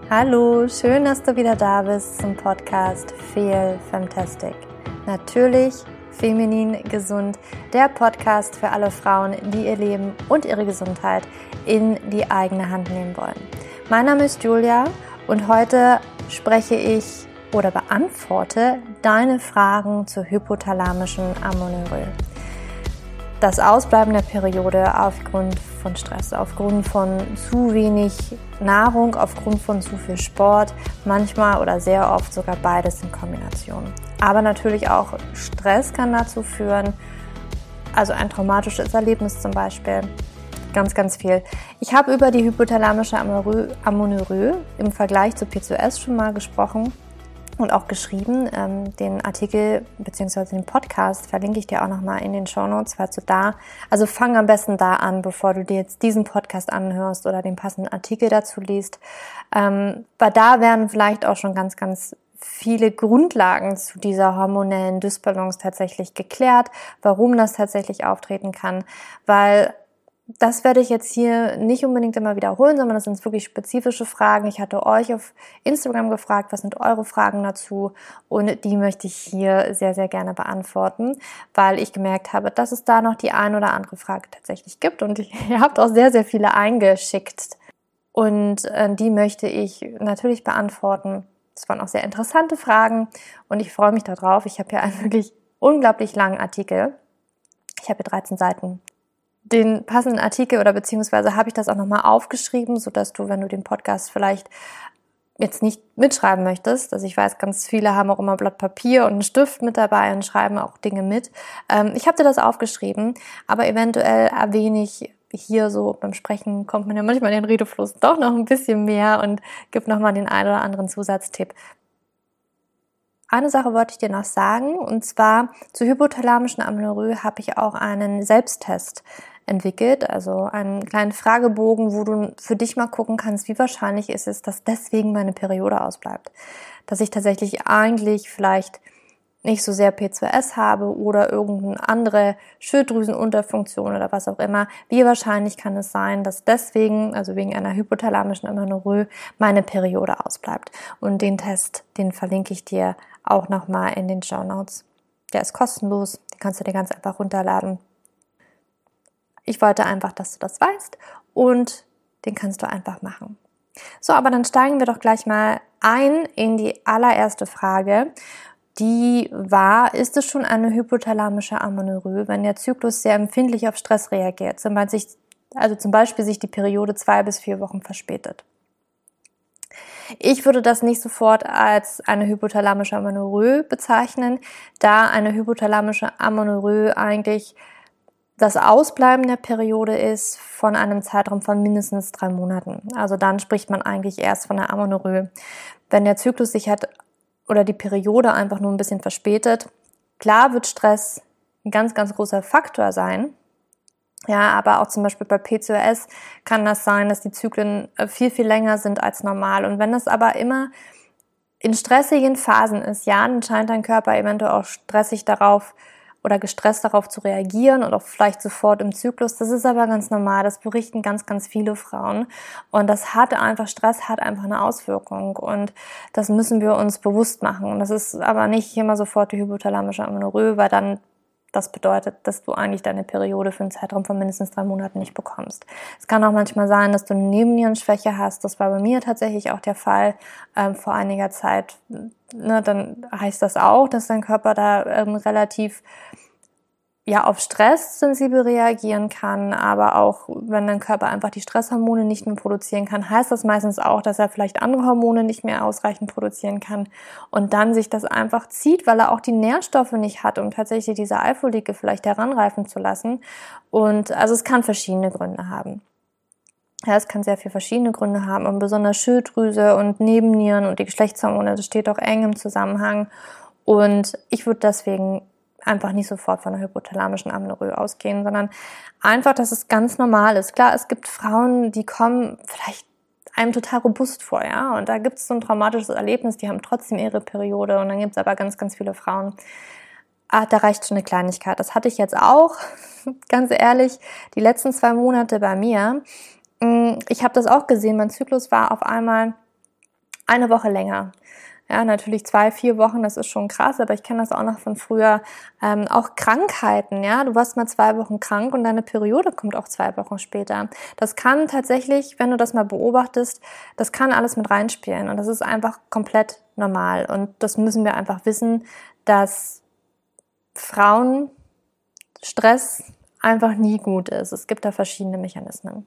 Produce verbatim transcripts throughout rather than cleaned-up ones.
Hallo, schön, dass du wieder da bist zum Podcast Feel Fantastic. Natürlich feminin gesund, der Podcast für alle Frauen, die ihr Leben und ihre Gesundheit in die eigene Hand nehmen wollen. Mein Name ist Julia und heute spreche ich oder beantworte deine Fragen zur hypothalamischen Amenorrhoe. Das Ausbleiben der Periode aufgrund von Stress, aufgrund von zu wenig Nahrung, aufgrund von zu viel Sport, manchmal oder sehr oft sogar beides in Kombination. Aber natürlich auch Stress kann dazu führen, also ein traumatisches Erlebnis zum Beispiel, ganz, ganz viel. Ich habe über die hypothalamische Amenorrhoe im Vergleich zu P C O S schon mal gesprochen. Und auch geschrieben, ähm, den Artikel bzw. den Podcast verlinke ich dir auch nochmal in den Shownotes, falls du da, also fang am besten da an, bevor du dir jetzt diesen Podcast anhörst oder den passenden Artikel dazu liest, ähm, weil da werden vielleicht auch schon ganz, ganz viele Grundlagen zu dieser hormonellen Dysbalance tatsächlich geklärt, warum das tatsächlich auftreten kann, weil das werde ich jetzt hier nicht unbedingt immer wiederholen, sondern das sind wirklich spezifische Fragen. Ich hatte euch auf Instagram gefragt, was sind eure Fragen dazu? Und die möchte ich hier sehr, sehr gerne beantworten, weil ich gemerkt habe, dass es da noch die ein oder andere Frage tatsächlich gibt. Und ihr habt auch sehr, sehr viele eingeschickt. Und äh, die möchte ich natürlich beantworten. Das waren auch sehr interessante Fragen und ich freue mich darauf. Ich habe hier einen wirklich unglaublich langen Artikel. Ich habe hier dreizehn Seiten. Den passenden Artikel oder beziehungsweise habe ich das auch nochmal aufgeschrieben, sodass du, wenn du den Podcast vielleicht jetzt nicht mitschreiben möchtest, also ich weiß, ganz viele haben auch immer Blatt Papier und einen Stift mit dabei und schreiben auch Dinge mit. Ähm, ich habe dir das aufgeschrieben, aber eventuell erwähne ich hier so beim Sprechen, kommt man ja manchmal in den Redefluss doch noch ein bisschen mehr und gibt nochmal den einen oder anderen Zusatztipp. Eine Sache wollte ich dir noch sagen, und zwar zur hypothalamischen Amenorrhoe habe ich auch einen Selbsttest entwickelt, also einen kleinen Fragebogen, wo du für dich mal gucken kannst, wie wahrscheinlich ist es, dass deswegen meine Periode ausbleibt. Dass ich tatsächlich eigentlich vielleicht nicht so sehr P C O S habe oder irgendeine andere Schilddrüsenunterfunktion oder was auch immer. Wie wahrscheinlich kann es sein, dass deswegen, also wegen einer hypothalamischen Amenorrhoe, meine Periode ausbleibt? Und den Test, den verlinke ich dir auch nochmal in den Shownotes. Der ist kostenlos, den kannst du dir ganz einfach runterladen. Ich wollte einfach, dass du das weißt und den kannst du einfach machen. So, aber dann steigen wir doch gleich mal ein in die allererste Frage. Die war, ist es schon eine hypothalamische Amenorrhoe, wenn der Zyklus sehr empfindlich auf Stress reagiert, zum Beispiel, also zum Beispiel sich die Periode zwei bis vier Wochen verspätet? Ich würde das nicht sofort als eine hypothalamische Amenorrhoe bezeichnen, da eine hypothalamische Amenorrhoe eigentlich das Ausbleiben der Periode ist von einem Zeitraum von mindestens drei Monaten. Also dann spricht man eigentlich erst von der Amenorrhoe. Wenn der Zyklus sich hat oder die Periode einfach nur ein bisschen verspätet, klar wird Stress ein ganz, ganz großer Faktor sein. Ja, aber auch zum Beispiel bei P C O S kann das sein, dass die Zyklen viel, viel länger sind als normal. Und wenn das aber immer in stressigen Phasen ist, ja, dann scheint dein Körper eventuell auch stressig darauf oder gestresst darauf zu reagieren und auch vielleicht sofort im Zyklus. Das ist aber ganz normal, das berichten ganz, ganz viele Frauen. Und das hat einfach, Stress hat einfach eine Auswirkung und das müssen wir uns bewusst machen. Und das ist aber nicht immer sofort die hypothalamische Amenorrhoe, weil dann das bedeutet, dass du eigentlich deine Periode für einen Zeitraum von mindestens drei Monaten nicht bekommst. Es kann auch manchmal sein, dass du eine Nebennierenschwäche hast. Das war bei mir tatsächlich auch der Fall ähm, vor einiger Zeit. Ne, dann heißt das auch, dass dein Körper da ähm, relativ ja auf Stress sensibel reagieren kann, aber auch wenn dein Körper einfach die Stresshormone nicht mehr produzieren kann, heißt das meistens auch, dass er vielleicht andere Hormone nicht mehr ausreichend produzieren kann und dann sich das einfach zieht, weil er auch die Nährstoffe nicht hat, um tatsächlich diese Eifolike vielleicht heranreifen zu lassen. Und also es kann verschiedene Gründe haben. Ja, es kann sehr viele verschiedene Gründe haben und besonders Schilddrüse und Nebennieren und die Geschlechtshormone, das steht auch eng im Zusammenhang. Und ich würde deswegen einfach nicht sofort von einer hypothalamischen Amenorrhoe ausgehen, sondern einfach, dass es ganz normal ist. Klar, es gibt Frauen, die kommen vielleicht einem total robust vor, ja, und da gibt es so ein traumatisches Erlebnis, die haben trotzdem ihre Periode und dann gibt es aber ganz, ganz viele Frauen, ah, da reicht schon eine Kleinigkeit. Das hatte ich jetzt auch, ganz ehrlich, die letzten zwei Monate bei mir. Ich habe das auch gesehen, mein Zyklus war auf einmal eine Woche länger. Ja, natürlich zwei, vier Wochen, das ist schon krass, aber ich kenne das auch noch von früher. Ähm, auch Krankheiten, ja, du warst mal zwei Wochen krank und deine Periode kommt auch zwei Wochen später. Das kann tatsächlich, wenn du das mal beobachtest, das kann alles mit reinspielen und das ist einfach komplett normal. Und das müssen wir einfach wissen, dass Frauen Stress einfach nie gut ist. Es gibt da verschiedene Mechanismen.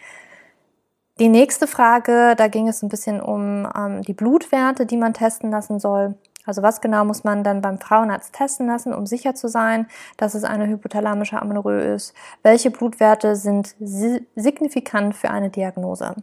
Die nächste Frage, da ging es ein bisschen um ähm, die Blutwerte, die man testen lassen soll. Also was genau muss man dann beim Frauenarzt testen lassen, um sicher zu sein, dass es eine hypothalamische Amenorrhoe ist? Welche Blutwerte sind si- signifikant für eine Diagnose?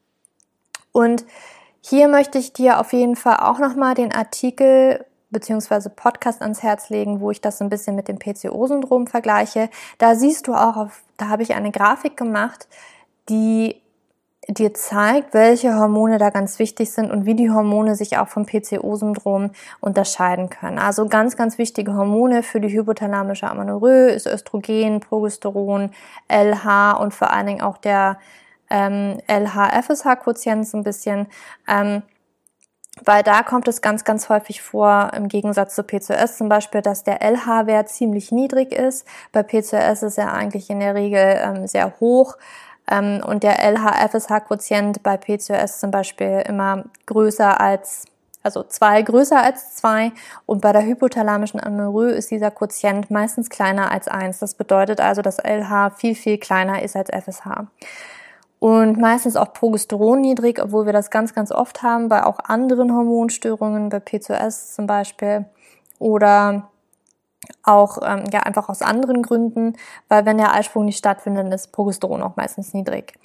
Und hier möchte ich dir auf jeden Fall auch nochmal den Artikel bzw. Podcast ans Herz legen, wo ich das ein bisschen mit dem P C O-Syndrom vergleiche. Da siehst du auch, auf, da habe ich eine Grafik gemacht, die dir zeigt, welche Hormone da ganz wichtig sind und wie die Hormone sich auch vom P C O-Syndrom unterscheiden können. Also ganz, ganz wichtige Hormone für die hypothalamische Amenorrhoe ist Östrogen, Progesteron, L H und vor allen Dingen auch der ähm, L H F S H-Quotient so ein bisschen, ähm, weil da kommt es ganz, ganz häufig vor, im Gegensatz zu P C O S zum Beispiel, dass der L H-Wert ziemlich niedrig ist. Bei P C O S ist er eigentlich in der Regel ähm, sehr hoch. Und der L H F S H-Quotient bei P C O S zum Beispiel immer größer als, also zwei größer als zwei. Und bei der hypothalamischen Amenorrhoe ist dieser Quotient meistens kleiner als eins. Das bedeutet also, dass L H viel, viel kleiner ist als F S H. Und meistens auch Progesteron niedrig, obwohl wir das ganz, ganz oft haben, bei auch anderen Hormonstörungen, bei P C O S zum Beispiel. Oder auch ähm, ja einfach aus anderen Gründen, weil wenn der Eisprung nicht stattfindet, ist Progesteron auch meistens niedrig.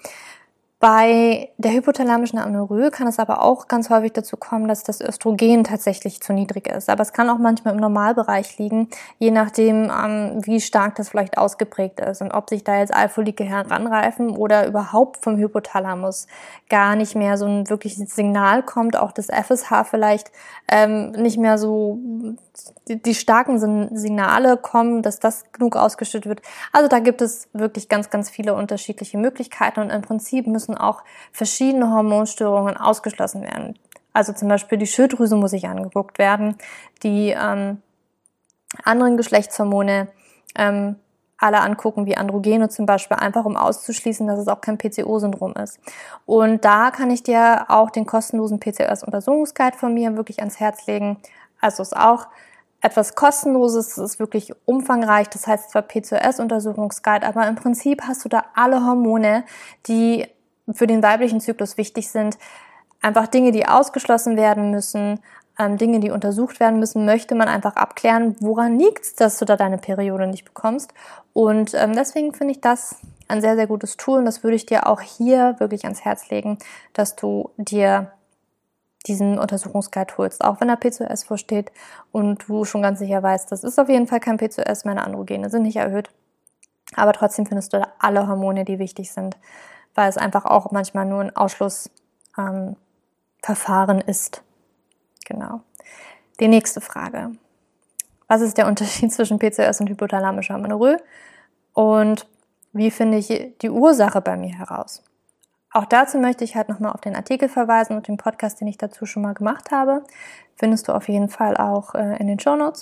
Bei der hypothalamischen Amenorrhoe kann es aber auch ganz häufig dazu kommen, dass das Östrogen tatsächlich zu niedrig ist. Aber es kann auch manchmal im Normalbereich liegen, je nachdem, ähm, wie stark das vielleicht ausgeprägt ist und ob sich da jetzt Eiffollikel heranreifen oder überhaupt vom Hypothalamus gar nicht mehr so ein wirkliches Signal kommt, auch das F S H vielleicht ähm, nicht mehr so die, die starken Signale kommen, dass das genug ausgeschüttet wird. Also da gibt es wirklich ganz, ganz viele unterschiedliche Möglichkeiten und im Prinzip müssen auch verschiedene Hormonstörungen ausgeschlossen werden. Also zum Beispiel die Schilddrüse muss sich angeguckt werden, die ähm, anderen Geschlechtshormone ähm, alle angucken, wie Androgene zum Beispiel, einfach um auszuschließen, dass es auch kein P C O-Syndrom ist. Und da kann ich dir auch den kostenlosen P C O S-Untersuchungsguide von mir wirklich ans Herz legen. Also ist auch etwas Kostenloses, es ist wirklich umfangreich, das heißt zwar P C O S-Untersuchungsguide, aber im Prinzip hast du da alle Hormone, die für den weiblichen Zyklus wichtig sind. Einfach Dinge, die ausgeschlossen werden müssen, ähm, Dinge, die untersucht werden müssen, möchte man einfach abklären, woran liegt es, dass du da deine Periode nicht bekommst. Und ähm, deswegen finde ich das ein sehr, sehr gutes Tool und das würde ich dir auch hier wirklich ans Herz legen, dass du dir diesen Untersuchungsguide holst, auch wenn da P C O S vorsteht und du schon ganz sicher weißt, das ist auf jeden Fall kein P C O S, meine Androgene sind nicht erhöht, aber trotzdem findest du da alle Hormone, die wichtig sind, weil es einfach auch manchmal nur ein Ausschlussverfahren ähm, ist. Genau. Die nächste Frage. Was ist der Unterschied zwischen P C O S und hypothalamischer Amenorrhoe? Und wie finde ich die Ursache bei mir heraus? Auch dazu möchte ich halt nochmal auf den Artikel verweisen und den Podcast, den ich dazu schon mal gemacht habe. Findest du auf jeden Fall auch äh, in den Shownotes.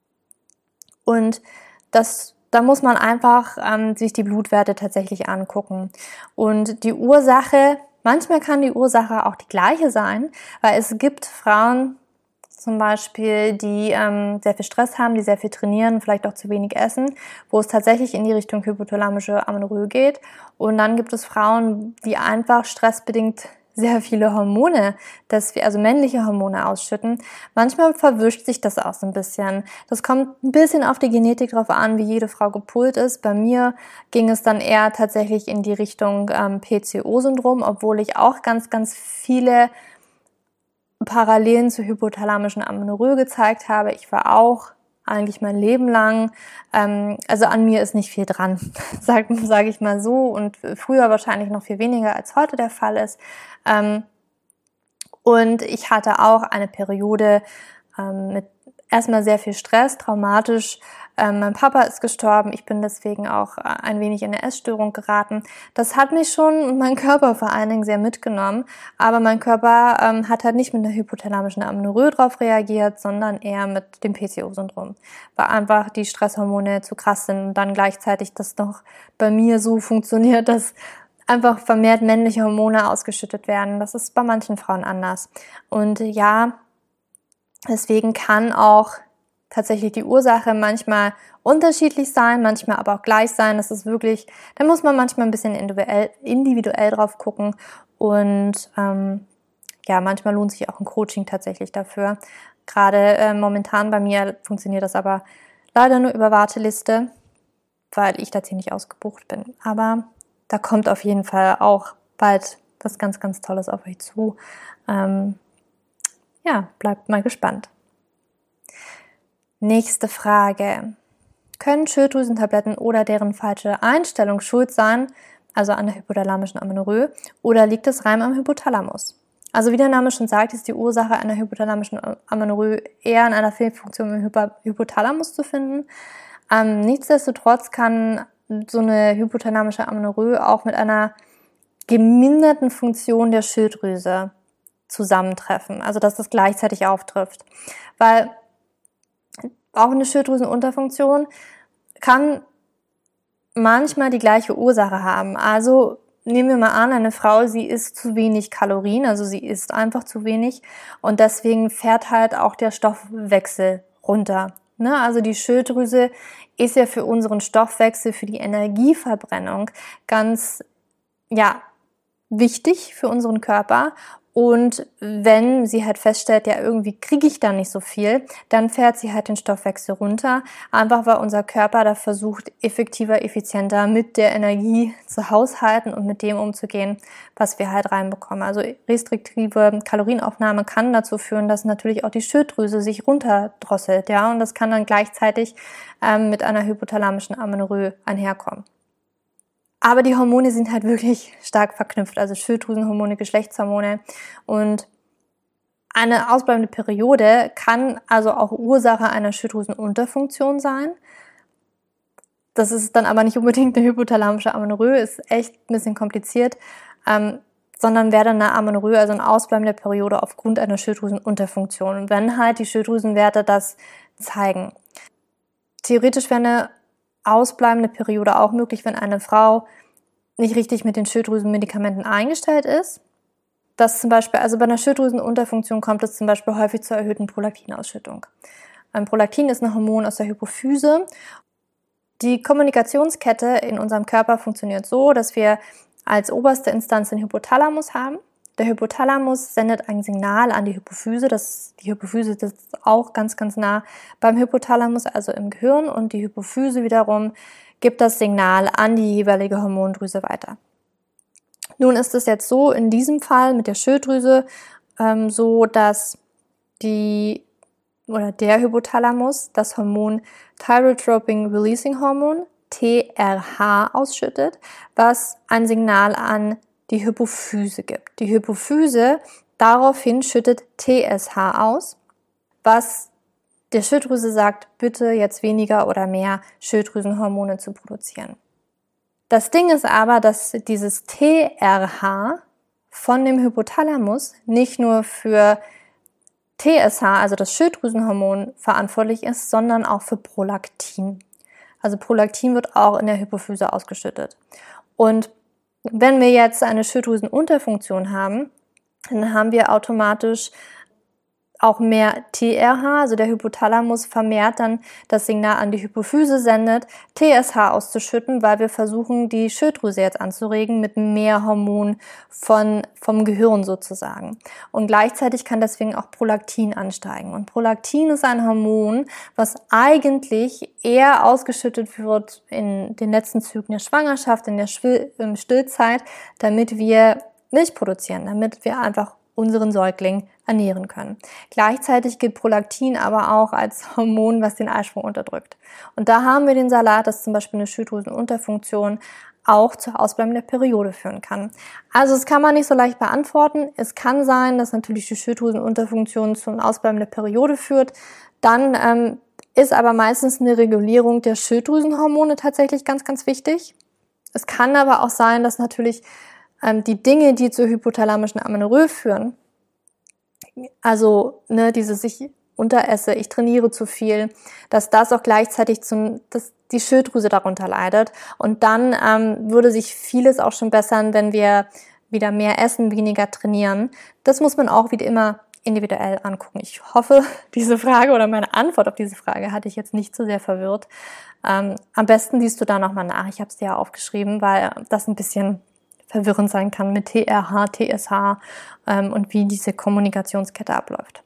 Und das Da muss man einfach ähm, sich die Blutwerte tatsächlich angucken. Und die Ursache, manchmal kann die Ursache auch die gleiche sein, weil es gibt Frauen zum Beispiel, die ähm, sehr viel Stress haben, die sehr viel trainieren, vielleicht auch zu wenig essen, wo es tatsächlich in die Richtung hypothalamische Amenorrhoe geht. Und dann gibt es Frauen, die einfach stressbedingt sehr viele Hormone, dass wir also männliche Hormone ausschütten. Manchmal verwischt sich das auch so ein bisschen. Das kommt ein bisschen auf die Genetik drauf an, wie jede Frau gepolt ist. Bei mir ging es dann eher tatsächlich in die Richtung ähm, P C O-Syndrom, obwohl ich auch ganz, ganz viele Parallelen zur hypothalamischen Amenorrhoe gezeigt habe. Ich war auch eigentlich mein Leben lang, ähm, also an mir ist nicht viel dran, sage sag ich mal so, und früher wahrscheinlich noch viel weniger, als heute der Fall ist. Ähm, und ich hatte auch eine Periode ähm, mit erstmal sehr viel Stress, traumatisch, Ähm, mein Papa ist gestorben, ich bin deswegen auch ein wenig in eine Essstörung geraten. Das hat mich schon und meinen Körper vor allen Dingen sehr mitgenommen, aber mein Körper ähm, hat halt nicht mit einer hypothalamischen Amenorrhoe drauf reagiert, sondern eher mit dem P C O-Syndrom, weil einfach die Stresshormone zu krass sind und dann gleichzeitig das noch bei mir so funktioniert, dass einfach vermehrt männliche Hormone ausgeschüttet werden. Das ist bei manchen Frauen anders. Und ja, deswegen kann auch tatsächlich die Ursache manchmal unterschiedlich sein, manchmal aber auch gleich sein. Das ist wirklich, da muss man manchmal ein bisschen individuell, individuell drauf gucken. Und ähm, ja, manchmal lohnt sich auch ein Coaching tatsächlich dafür. Gerade äh, momentan bei mir funktioniert das aber leider nur über Warteliste, weil ich da ziemlich ausgebucht bin. Aber da kommt auf jeden Fall auch bald was ganz, ganz Tolles auf euch zu. Ähm, ja, bleibt mal gespannt. Nächste Frage. Können Schilddrüsentabletten oder deren falsche Einstellung schuld sein, also an der hypothalamischen Amenorrhoe, oder liegt es rein am Hypothalamus? Also wie der Name schon sagt, ist die Ursache einer hypothalamischen Amenorrhoe eher in einer Fehlfunktion im Hypothalamus zu finden. Ähm, nichtsdestotrotz kann so eine hypothalamische Amenorrhoe auch mit einer geminderten Funktion der Schilddrüse zusammentreffen, also dass das gleichzeitig auftrifft. Weil auch eine Schilddrüsenunterfunktion kann manchmal die gleiche Ursache haben. Also nehmen wir mal an, eine Frau, sie isst zu wenig Kalorien, also sie isst einfach zu wenig und deswegen fährt halt auch der Stoffwechsel runter. Ne? Also die Schilddrüse ist ja für unseren Stoffwechsel, für die Energieverbrennung ganz, ja, wichtig für unseren Körper. Und wenn sie halt feststellt, ja, irgendwie kriege ich da nicht so viel, dann fährt sie halt den Stoffwechsel runter, einfach weil unser Körper da versucht, effektiver, effizienter mit der Energie zu haushalten und mit dem umzugehen, was wir halt reinbekommen. Also restriktive Kalorienaufnahme kann dazu führen, dass natürlich auch die Schilddrüse sich runterdrosselt, ja, und das kann dann gleichzeitig ähm, mit einer hypothalamischen Amenorrhoe einherkommen. Aber die Hormone sind halt wirklich stark verknüpft, also Schilddrüsenhormone, Geschlechtshormone, und eine ausbleibende Periode kann also auch Ursache einer Schilddrüsenunterfunktion sein. Das ist dann aber nicht unbedingt eine hypothalamische Amenorrhoe, ist echt ein bisschen kompliziert, ähm, sondern wäre dann eine Amenorrhoe, also eine ausbleibende Periode aufgrund einer Schilddrüsenunterfunktion. Und wenn halt die Schilddrüsenwerte das zeigen. Theoretisch wäre eine ausbleibende Periode auch möglich, wenn eine Frau nicht richtig mit den Schilddrüsenmedikamenten eingestellt ist. Das zum Beispiel, also bei einer Schilddrüsenunterfunktion kommt es zum Beispiel häufig zur erhöhten Prolaktinausschüttung. Ein Prolaktin ist ein Hormon aus der Hypophyse. Die Kommunikationskette in unserem Körper funktioniert so, dass wir als oberste Instanz den Hypothalamus haben. Der Hypothalamus sendet ein Signal an die Hypophyse. Das, die Hypophyse ist auch ganz, ganz nah beim Hypothalamus, also im Gehirn. Und die Hypophyse wiederum gibt das Signal an die jeweilige Hormondrüse weiter. Nun ist es jetzt so, in diesem Fall mit der Schilddrüse, ähm, so, dass die oder der Hypothalamus das Hormon Thyrotropin Releasing Hormone, T R H, ausschüttet, was ein Signal an die Hypophyse gibt. Die Hypophyse daraufhin schüttet T S H aus, was der Schilddrüse sagt, bitte jetzt weniger oder mehr Schilddrüsenhormone zu produzieren. Das Ding ist aber, dass dieses T R H von dem Hypothalamus nicht nur für T S H, also das Schilddrüsenhormon, verantwortlich ist, sondern auch für Prolaktin. Also Prolaktin wird auch in der Hypophyse ausgeschüttet. Und wenn wir jetzt eine Schilddrüsenunterfunktion haben, dann haben wir automatisch auch mehr T R H, also der Hypothalamus vermehrt dann das Signal an die Hypophyse sendet, T S H auszuschütten, weil wir versuchen, die Schilddrüse jetzt anzuregen mit mehr Hormon von, vom Gehirn sozusagen. Und gleichzeitig kann deswegen auch Prolaktin ansteigen. Und Prolaktin ist ein Hormon, was eigentlich eher ausgeschüttet wird in den letzten Zügen der Schwangerschaft, in der Stillzeit, damit wir Milch produzieren, damit wir einfach unseren Säugling ernähren können. Gleichzeitig gilt Prolaktin aber auch als Hormon, was den Eisprung unterdrückt. Und da haben wir den Salat, dass zum Beispiel eine Schilddrüsenunterfunktion auch zur ausbleibenden Periode führen kann. Also das kann man nicht so leicht beantworten. Es kann sein, dass natürlich die Schilddrüsenunterfunktion zu einer ausbleibenden Periode führt. Dann ähm, ist aber meistens eine Regulierung der Schilddrüsenhormone tatsächlich ganz, ganz wichtig. Es kann aber auch sein, dass natürlich ähm, die Dinge, die zur hypothalamischen Amenorrhoe führen, also ne, dieses ich unteresse, ich trainiere zu viel, dass das auch gleichzeitig zum, dass die Schilddrüse darunter leidet. Und dann ähm, würde sich vieles auch schon bessern, wenn wir wieder mehr essen, weniger trainieren. Das muss man auch wieder immer individuell angucken. Ich hoffe, diese Frage oder meine Antwort auf diese Frage hatte ich jetzt nicht so sehr verwirrt. Ähm, am besten liest du da nochmal nach. Ich habe es dir ja aufgeschrieben, weil das ein bisschen verwirrend sein kann mit T R H, T S H ähm, und wie diese Kommunikationskette abläuft.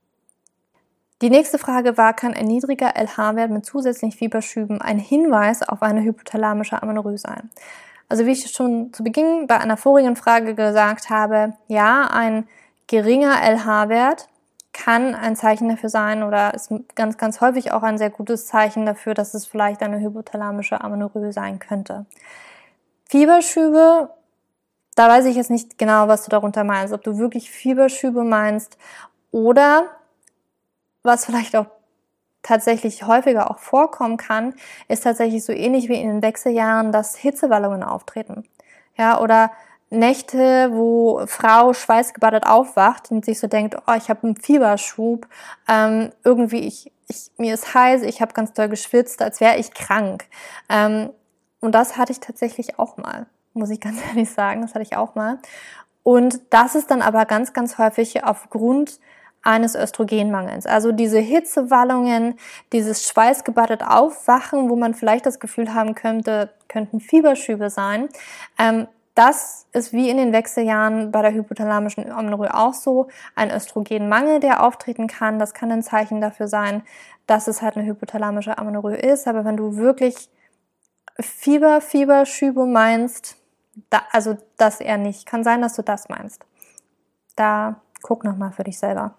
Die nächste Frage war, kann ein niedriger L H-Wert mit zusätzlichen Fieberschüben ein Hinweis auf eine hypothalamische Amenorrhoe sein? Also wie ich schon zu Beginn bei einer vorigen Frage gesagt habe, ja, ein geringer L H-Wert kann ein Zeichen dafür sein oder ist ganz, ganz häufig auch ein sehr gutes Zeichen dafür, dass es vielleicht eine hypothalamische Amenorrhoe sein könnte. Fieberschübe, da weiß ich jetzt nicht genau, was du darunter meinst, ob du wirklich Fieberschübe meinst oder was vielleicht auch tatsächlich häufiger auch vorkommen kann, ist tatsächlich so ähnlich wie in den Wechseljahren, dass Hitzewallungen auftreten. Ja, oder Nächte, wo Frau schweißgebadet aufwacht und sich so denkt, oh, ich habe einen Fieberschub, ähm, irgendwie, ich, ich, mir ist heiß, ich habe ganz doll geschwitzt, als wäre ich krank. Ähm, und das hatte ich tatsächlich auch mal, muss ich ganz ehrlich sagen, das hatte ich auch mal. Und das ist dann aber ganz, ganz häufig aufgrund eines Östrogenmangels. Also diese Hitzewallungen, dieses schweißgebadet Aufwachen, wo man vielleicht das Gefühl haben könnte, könnten Fieberschübe sein. Ähm, das ist wie in den Wechseljahren bei der hypothalamischen Amenorrhoe auch so. Ein Östrogenmangel, der auftreten kann. Das kann ein Zeichen dafür sein, dass es halt eine hypothalamische Amenorrhoe ist. Aber wenn du wirklich Fieber, Fieberschübe meinst, da, also das eher nicht. Kann sein, dass du das meinst. Da guck nochmal für dich selber.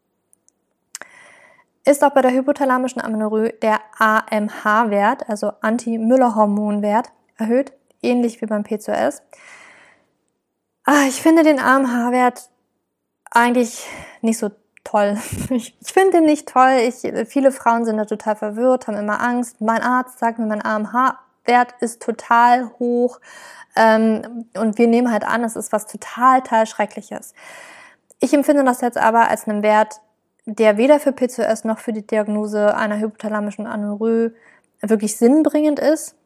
Ist auch bei der hypothalamischen Amenorrhoe der A M H-Wert, also Anti-Müller-Hormonwert, erhöht, ähnlich wie beim P C O S. Ah, ich finde den A M H-Wert eigentlich nicht so toll. Ich, ich finde den nicht toll. Ich, viele Frauen sind da total verwirrt, haben immer Angst. Mein Arzt sagt mir, mein A M H-Wert ist total hoch. Ähm, und wir nehmen halt an, es ist was total, total Schreckliches. Ich empfinde das jetzt aber als einen Wert, der weder für P C O S noch für die Diagnose einer hypothalamischen Amenorrhoe wirklich sinnbringend ist.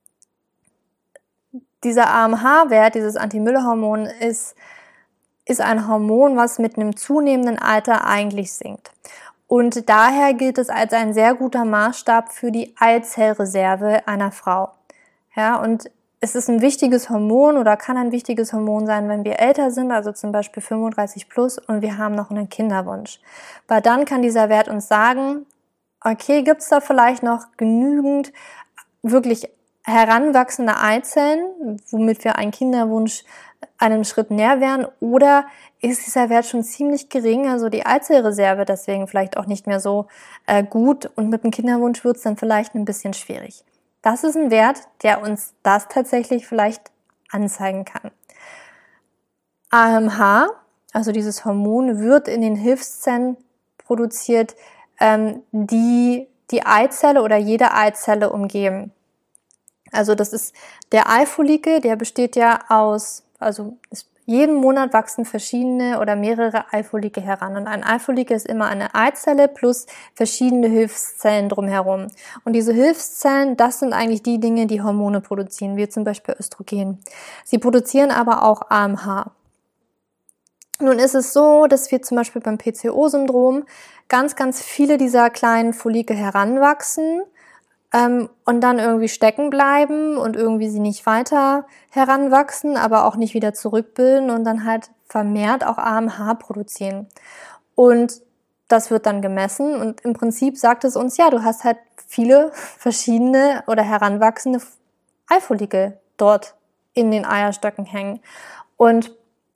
Dieser A M H-Wert, dieses Anti-Müller-Hormon, ist, ist ein Hormon, was mit einem zunehmenden Alter eigentlich sinkt. Und daher gilt es als ein sehr guter Maßstab für die Eizellreserve einer Frau. Ja, und es ist ein wichtiges Hormon oder kann ein wichtiges Hormon sein, wenn wir älter sind, also zum Beispiel fünfunddreißig plus und wir haben noch einen Kinderwunsch. Weil dann kann dieser Wert uns sagen, okay, gibt es da vielleicht noch genügend wirklich heranwachsende Eizellen, womit wir einen Kinderwunsch einen Schritt näher wären, oder ist dieser Wert schon ziemlich gering, also die Eizellreserve deswegen vielleicht auch nicht mehr so äh, gut und mit dem Kinderwunsch wird es dann vielleicht ein bisschen schwierig. Das ist ein Wert, der uns das tatsächlich vielleicht anzeigen kann. A M H, also dieses Hormon, wird in den Hilfszellen produziert, ähm, die die Eizelle oder jede Eizelle umgeben. Also das ist der Eifollikel, der besteht ja aus, also ist, jeden Monat wachsen verschiedene oder mehrere Eifollikel heran. Und ein Eifollikel ist immer eine Eizelle plus verschiedene Hilfszellen drumherum. Und diese Hilfszellen, das sind eigentlich die Dinge, die Hormone produzieren, wie zum Beispiel Östrogen. Sie produzieren aber auch A M H. Nun ist es so, dass wir zum Beispiel beim P C O-Syndrom ganz, ganz viele dieser kleinen Follikel heranwachsen, Ähm, und dann irgendwie stecken bleiben und irgendwie sie nicht weiter heranwachsen, aber auch nicht wieder zurückbilden und dann halt vermehrt auch A M H produzieren. Und das wird dann gemessen und im Prinzip sagt es uns, ja, du hast halt viele verschiedene oder heranwachsende Eifollikel dort in den Eierstöcken hängen. Und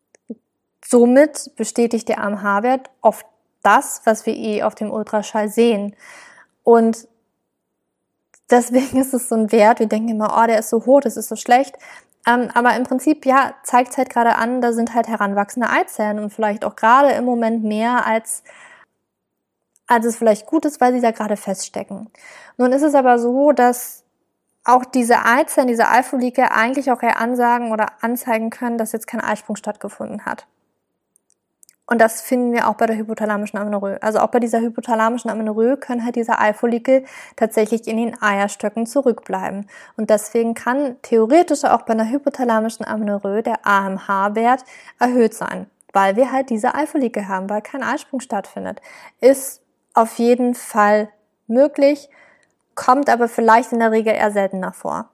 somit bestätigt der A M H-Wert oft das, was wir eh auf dem Ultraschall sehen. Und deswegen ist es so ein Wert, wir denken immer, oh, der ist so hoch, das ist so schlecht. Ähm, aber im Prinzip, ja, zeigt es halt gerade an, da sind halt heranwachsende Eizellen und vielleicht auch gerade im Moment mehr als, als es vielleicht gut ist, weil sie da gerade feststecken. Nun ist es aber so, dass auch diese Eizellen, diese Eifollikel eigentlich auch eher ansagen oder anzeigen können, dass jetzt kein Eisprung stattgefunden hat. Und das finden wir auch bei der hypothalamischen Amenorrhoe. Also auch bei dieser hypothalamischen Amenorrhoe können halt diese Eifollikel tatsächlich in den Eierstöcken zurückbleiben. Und deswegen kann theoretisch auch bei einer hypothalamischen Amenorrhoe der A M H-Wert erhöht sein, weil wir halt diese Eifollikel haben, weil kein Eisprung stattfindet. Ist auf jeden Fall möglich, kommt aber vielleicht in der Regel eher seltener vor.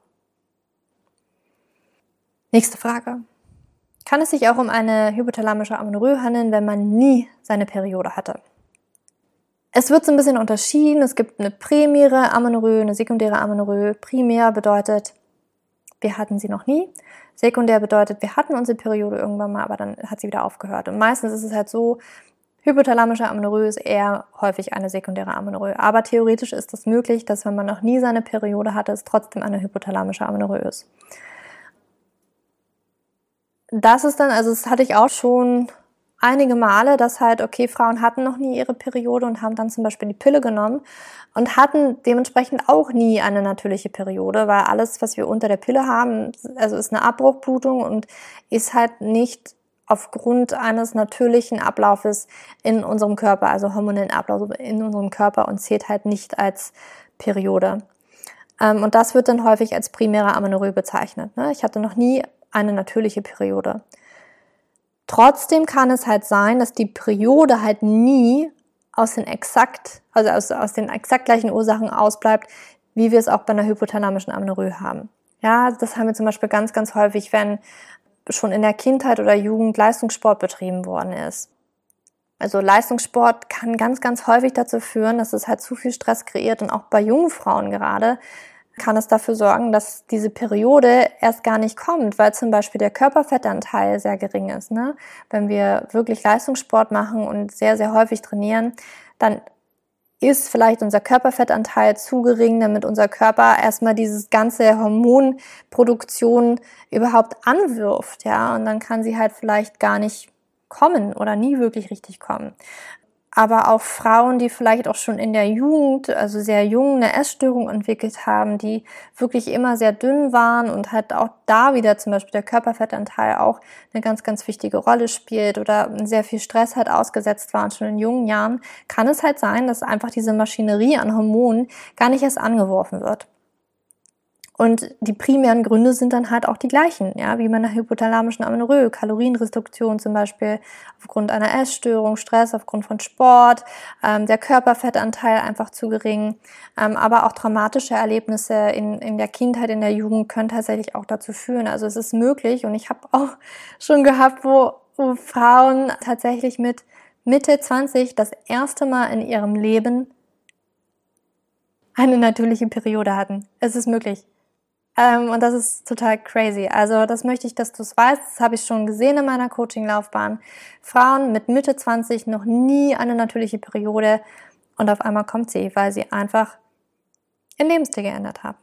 Nächste Frage. Kann es sich auch um eine hypothalamische Amenorrhoe handeln, wenn man nie seine Periode hatte? Es wird so ein bisschen unterschieden. Es gibt eine primäre Amenorrhoe, eine sekundäre Amenorrhoe. Primär bedeutet, wir hatten sie noch nie. Sekundär bedeutet, wir hatten unsere Periode irgendwann mal, aber dann hat sie wieder aufgehört. Und meistens ist es halt so, hypothalamische Amenorrhoe ist eher häufig eine sekundäre Amenorrhoe. Aber theoretisch ist es möglich, dass wenn man noch nie seine Periode hatte, es trotzdem eine hypothalamische Amenorrhoe ist. Das ist dann, also das hatte ich auch schon einige Male, dass halt, okay, Frauen hatten noch nie ihre Periode und haben dann zum Beispiel die Pille genommen und hatten dementsprechend auch nie eine natürliche Periode, weil alles, was wir unter der Pille haben, also ist eine Abbruchblutung und ist halt nicht aufgrund eines natürlichen Ablaufes in unserem Körper, also hormonellen Ablauf in unserem Körper und zählt halt nicht als Periode. Und das wird dann häufig als primäre Amenorrhoe bezeichnet. Ich hatte noch nie eine natürliche Periode. Trotzdem kann es halt sein, dass die Periode halt nie aus den exakt, also aus, aus den exakt gleichen Ursachen ausbleibt, wie wir es auch bei einer hypothalamischen Amenorrhoe haben. Ja, das haben wir zum Beispiel ganz, ganz häufig, wenn schon in der Kindheit oder Jugend Leistungssport betrieben worden ist. Also Leistungssport kann ganz, ganz häufig dazu führen, dass es halt zu viel Stress kreiert und auch bei jungen Frauen gerade kann es dafür sorgen, dass diese Periode erst gar nicht kommt, weil zum Beispiel der Körperfettanteil sehr gering ist. Ne? Wenn wir wirklich Leistungssport machen und sehr, sehr häufig trainieren, dann ist vielleicht unser Körperfettanteil zu gering, damit unser Körper erstmal dieses ganze Hormonproduktion überhaupt anwirft. Ja? Und dann kann sie halt vielleicht gar nicht kommen oder nie wirklich richtig kommen. Aber auch Frauen, die vielleicht auch schon in der Jugend, also sehr jung, eine Essstörung entwickelt haben, die wirklich immer sehr dünn waren und halt auch da wieder zum Beispiel der Körperfettanteil auch eine ganz, ganz wichtige Rolle spielt oder sehr viel Stress halt ausgesetzt waren schon in jungen Jahren, kann es halt sein, dass einfach diese Maschinerie an Hormonen gar nicht erst angeworfen wird. Und die primären Gründe sind dann halt auch die gleichen, ja, wie bei einer hypothalamischen Amenorrhoe, Kalorienrestriktion zum Beispiel aufgrund einer Essstörung, Stress aufgrund von Sport, ähm, der Körperfettanteil einfach zu gering, ähm, aber auch traumatische Erlebnisse in, in der Kindheit, in der Jugend können tatsächlich auch dazu führen. Also es ist möglich und ich habe auch schon gehabt, wo, wo Frauen tatsächlich mit Mitte zwanzig das erste Mal in ihrem Leben eine natürliche Periode hatten. Es ist möglich. Ähm, und das ist total crazy. Also das möchte ich, dass du es weißt. Das habe ich schon gesehen in meiner Coaching-Laufbahn. Frauen mit Mitte zwanzig noch nie eine natürliche Periode und auf einmal kommt sie, weil sie einfach ihren Lebensstil geändert haben.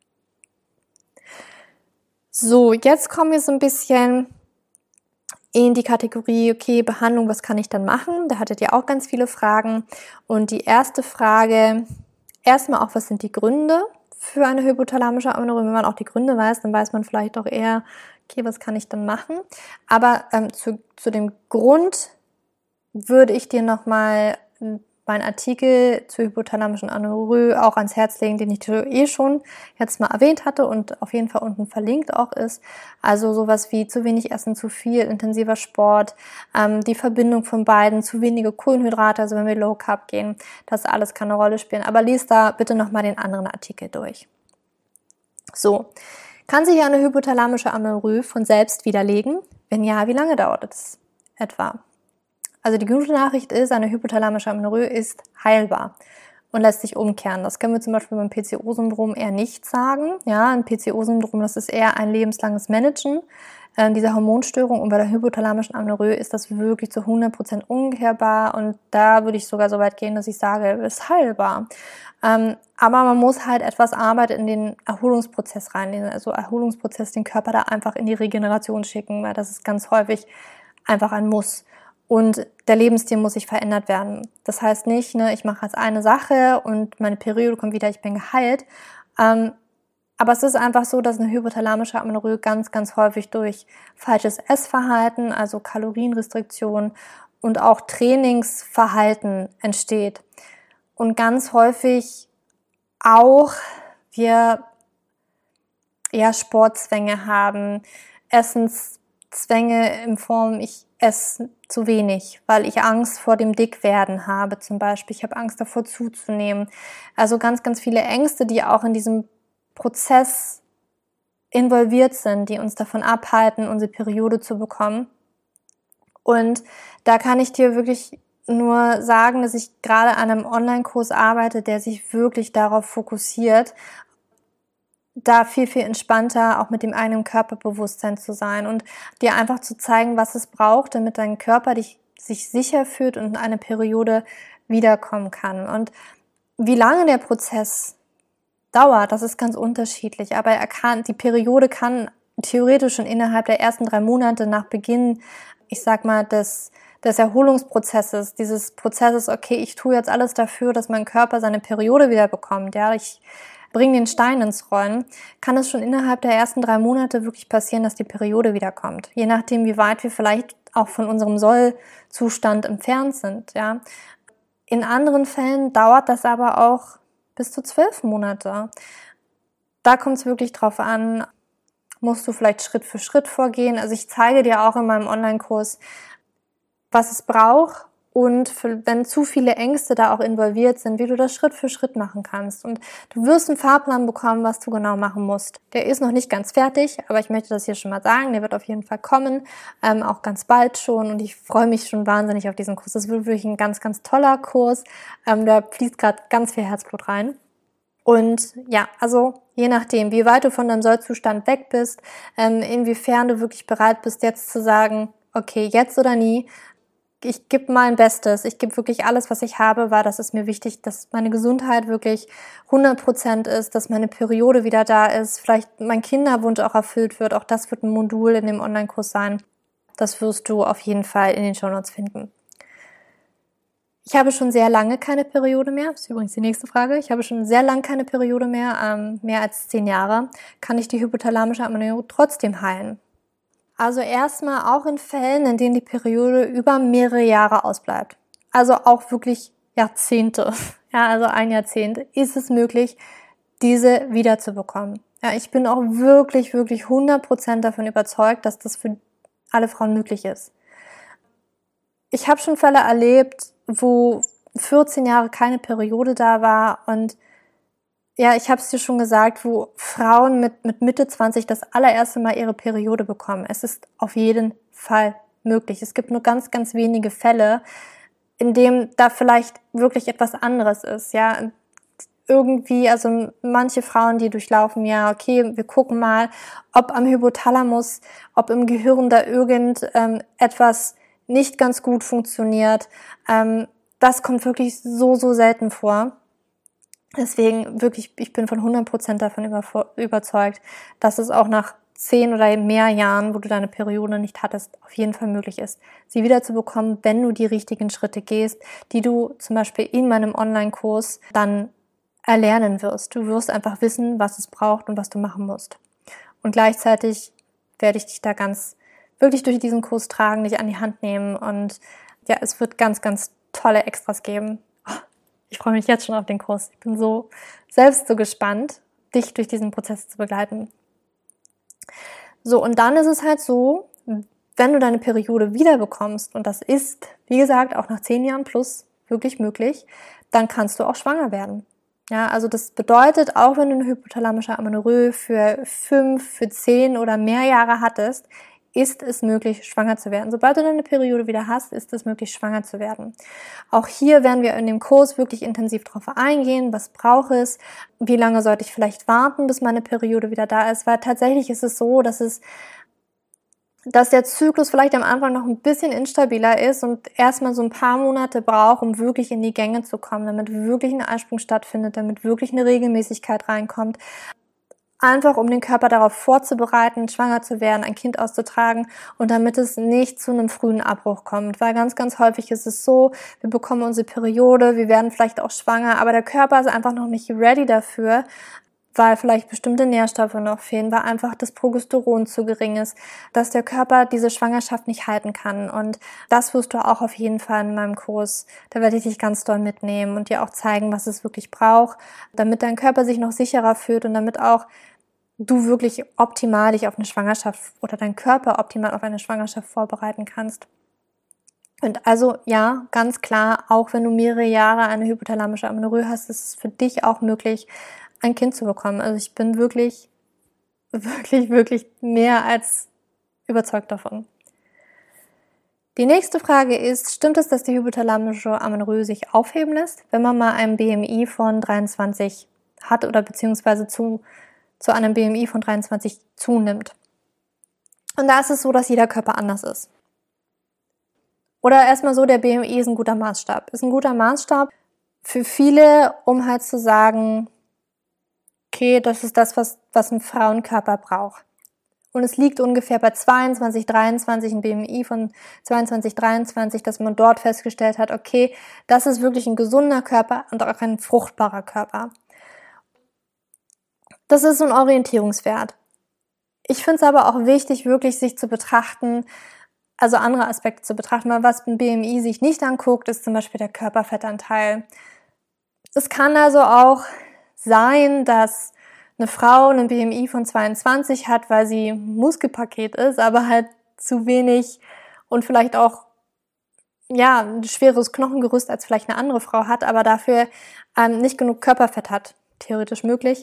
So, jetzt kommen wir so ein bisschen in die Kategorie, okay, Behandlung, was kann ich dann machen? Da hattet ihr auch ganz viele Fragen. Und die erste Frage, erstmal auch, was sind die Gründe für eine hypothalamische Amenorrhoe? Wenn man auch die Gründe weiß, dann weiß man vielleicht auch eher, okay, was kann ich dann machen? Aber ähm, zu, zu dem Grund würde ich dir nochmal meinen Artikel zur hypothalamischen Amenorrhoe auch ans Herz legen, den ich eh schon jetzt mal erwähnt hatte und auf jeden Fall unten verlinkt auch ist. Also sowas wie zu wenig Essen, zu viel, intensiver Sport, ähm, die Verbindung von beiden, zu wenige Kohlenhydrate, also wenn wir Low Carb gehen, das alles kann eine Rolle spielen. Aber lies da bitte nochmal den anderen Artikel durch. So, kann sich eine hypothalamische Amenorrhoe von selbst widerlegen? Wenn ja, wie lange dauert es etwa? Also die gute Nachricht ist, eine hypothalamische Amenorrhoe ist heilbar und lässt sich umkehren. Das können wir zum Beispiel beim P C O-Syndrom eher nicht sagen. Ja, ein P C O-Syndrom, das ist eher ein lebenslanges Managen äh, dieser Hormonstörung. Und bei der hypothalamischen Amenorrhoe ist das wirklich zu hundert Prozent umkehrbar. Und da würde ich sogar so weit gehen, dass ich sage, es ist heilbar. Ähm, aber man muss halt etwas Arbeit in den Erholungsprozess reinlegen. Also Erholungsprozess, den Körper da einfach in die Regeneration schicken, weil das ist ganz häufig einfach ein Muss. und der Lebensstil muss sich verändert werden. Das heißt nicht, ne, ich mache jetzt eine Sache und meine Periode kommt wieder, ich bin geheilt. Ähm, aber es ist einfach so, dass eine hypothalamische Amenorrhoe ganz, ganz häufig durch falsches Essverhalten, also Kalorienrestriktion und auch Trainingsverhalten entsteht. Und ganz häufig auch wir eher Sportzwänge haben, Essenszwänge in Form, ich esse zu wenig, weil ich Angst vor dem Dickwerden habe zum Beispiel. Ich habe Angst davor zuzunehmen. Also ganz, ganz viele Ängste, die auch in diesem Prozess involviert sind, die uns davon abhalten, unsere Periode zu bekommen. Und da kann ich dir wirklich nur sagen, dass ich gerade an einem Online-Kurs arbeite, der sich wirklich darauf fokussiert, da viel, viel entspannter auch mit dem eigenen Körperbewusstsein zu sein und dir einfach zu zeigen, was es braucht, damit dein Körper dich, sich sicher fühlt und in eine Periode wiederkommen kann. Und wie lange der Prozess dauert, das ist ganz unterschiedlich, aber er kann, die Periode kann theoretisch schon innerhalb der ersten drei Monate nach Beginn, ich sag mal, des des Erholungsprozesses, dieses Prozesses, okay, ich tue jetzt alles dafür, dass mein Körper seine Periode wieder bekommt, ja, ich bringe den Stein ins Rollen, kann es schon innerhalb der ersten drei Monate wirklich passieren, dass die Periode wiederkommt. Je nachdem, wie weit wir vielleicht auch von unserem Sollzustand entfernt sind, ja. In anderen Fällen dauert das aber auch bis zu zwölf Monate. Da kommt es wirklich drauf an, musst du vielleicht Schritt für Schritt vorgehen. Also ich zeige dir auch in meinem Online-Kurs, was es braucht und für, wenn zu viele Ängste da auch involviert sind, wie du das Schritt für Schritt machen kannst. Und du wirst einen Fahrplan bekommen, was du genau machen musst. Der ist noch nicht ganz fertig, aber ich möchte das hier schon mal sagen. Der wird auf jeden Fall kommen, ähm, auch ganz bald schon. Und ich freue mich schon wahnsinnig auf diesen Kurs. Das wird wirklich ein ganz, ganz toller Kurs. Ähm, da fließt gerade ganz viel Herzblut rein. Und ja, also je nachdem, wie weit du von deinem Sollzustand weg bist, ähm, inwiefern du wirklich bereit bist, jetzt zu sagen, okay, jetzt oder nie, ich gebe mein Bestes, ich gebe wirklich alles, was ich habe, weil das ist mir wichtig, dass meine Gesundheit wirklich hundert Prozent ist, dass meine Periode wieder da ist, vielleicht mein Kinderwunsch auch erfüllt wird, auch das wird ein Modul in dem Online-Kurs sein. Das wirst du auf jeden Fall in den Shownotes finden. Ich habe schon sehr lange keine Periode mehr, das ist übrigens die nächste Frage, ich habe schon sehr lange keine Periode mehr, ähm, mehr als zehn Jahre, kann ich die hypothalamische Amenorrhoe trotzdem heilen? Also erstmal auch in Fällen, in denen die Periode über mehrere Jahre ausbleibt. Also auch wirklich Jahrzehnte, ja, also ein Jahrzehnt, ist es möglich, diese wiederzubekommen. Ja, ich bin auch wirklich, wirklich hundert Prozent davon überzeugt, dass das für alle Frauen möglich ist. Ich habe schon Fälle erlebt, wo vierzehn Jahre keine Periode da war und ja, ich habe es dir schon gesagt, wo Frauen mit, mit Mitte zwanzig das allererste Mal ihre Periode bekommen. Es ist auf jeden Fall möglich. Es gibt nur ganz, ganz wenige Fälle, in dem da vielleicht wirklich etwas anderes ist. Ja, irgendwie, also manche Frauen, die durchlaufen, ja, okay, wir gucken mal, ob am Hypothalamus, ob im Gehirn da irgend ähm, etwas nicht ganz gut funktioniert. Ähm, das kommt wirklich so, so selten vor. Deswegen wirklich, ich bin von hundert Prozent davon über, überzeugt, dass es auch nach zehn oder mehr Jahren, wo du deine Periode nicht hattest, auf jeden Fall möglich ist, sie wiederzubekommen, wenn du die richtigen Schritte gehst, die du zum Beispiel in meinem Online-Kurs dann erlernen wirst. Du wirst einfach wissen, was es braucht und was du machen musst. Und gleichzeitig werde ich dich da ganz wirklich durch diesen Kurs tragen, dich an die Hand nehmen und ja, es wird ganz, ganz tolle Extras geben. Ich freue mich jetzt schon auf den Kurs. Ich bin so selbst so gespannt, dich durch diesen Prozess zu begleiten. So, und dann ist es halt so, wenn du deine Periode wiederbekommst, und das ist, wie gesagt, auch nach zehn Jahren plus wirklich möglich, dann kannst du auch schwanger werden. Ja, also das bedeutet, auch wenn du eine hypothalamische Amenorrhoe für fünf, für zehn oder mehr Jahre hattest, ist es möglich, schwanger zu werden. Sobald du deine Periode wieder hast, ist es möglich, schwanger zu werden. Auch hier werden wir in dem Kurs wirklich intensiv drauf eingehen, was braucht es, wie lange sollte ich vielleicht warten, bis meine Periode wieder da ist, weil tatsächlich ist es so, dass es dass der Zyklus vielleicht am Anfang noch ein bisschen instabiler ist und erstmal so ein paar Monate braucht, um wirklich in die Gänge zu kommen, damit wirklich ein Eisprung stattfindet, damit wirklich eine Regelmäßigkeit reinkommt. einfach um den Körper darauf vorzubereiten, schwanger zu werden, ein Kind auszutragen und damit es nicht zu einem frühen Abbruch kommt. Weil ganz, ganz häufig ist es so, wir bekommen unsere Periode, wir werden vielleicht auch schwanger, aber der Körper ist einfach noch nicht ready dafür, weil vielleicht bestimmte Nährstoffe noch fehlen, weil einfach das Progesteron zu gering ist, dass der Körper diese Schwangerschaft nicht halten kann. Und das wirst du auch auf jeden Fall in meinem Kurs. Da werde ich dich ganz doll mitnehmen und dir auch zeigen, was es wirklich braucht, damit dein Körper sich noch sicherer fühlt und damit auch du wirklich optimal dich auf eine Schwangerschaft oder dein Körper optimal auf eine Schwangerschaft vorbereiten kannst. Und also ja, ganz klar, auch wenn du mehrere Jahre eine hypothalamische Amenorrhoe hast, ist es für dich auch möglich, ein Kind zu bekommen. Also ich bin wirklich, wirklich, wirklich mehr als überzeugt davon. Die nächste Frage ist, stimmt es, dass die hypothalamische Amenorrhoe sich aufheben lässt, wenn man mal einen B M I von dreiundzwanzig hat oder beziehungsweise zu, zu einem B M I von dreiundzwanzig zunimmt? Und da ist es so, dass jeder Körper anders ist. Oder erstmal so, der B M I ist ein guter Maßstab. Ist ein guter Maßstab für viele, um halt zu sagen, okay, das ist das, was, was ein Frauenkörper braucht. Und es liegt ungefähr bei zweiundzwanzig, dreiundzwanzig, ein B M I von zweiundzwanzig, dreiundzwanzig, dass man dort festgestellt hat, okay, das ist wirklich ein gesunder Körper und auch ein fruchtbarer Körper. Das ist so ein Orientierungswert. Ich finde es aber auch wichtig, wirklich sich zu betrachten, also andere Aspekte zu betrachten, weil was ein B M I sich nicht anguckt, ist zum Beispiel der Körperfettanteil. Es kann also auch sein, dass eine Frau einen B M I von zweiundzwanzig hat, weil sie ein Muskelpaket ist, aber halt zu wenig und vielleicht auch ja ein schweres Knochengerüst als vielleicht eine andere Frau hat, aber dafür ähm, nicht genug Körperfett hat, theoretisch möglich,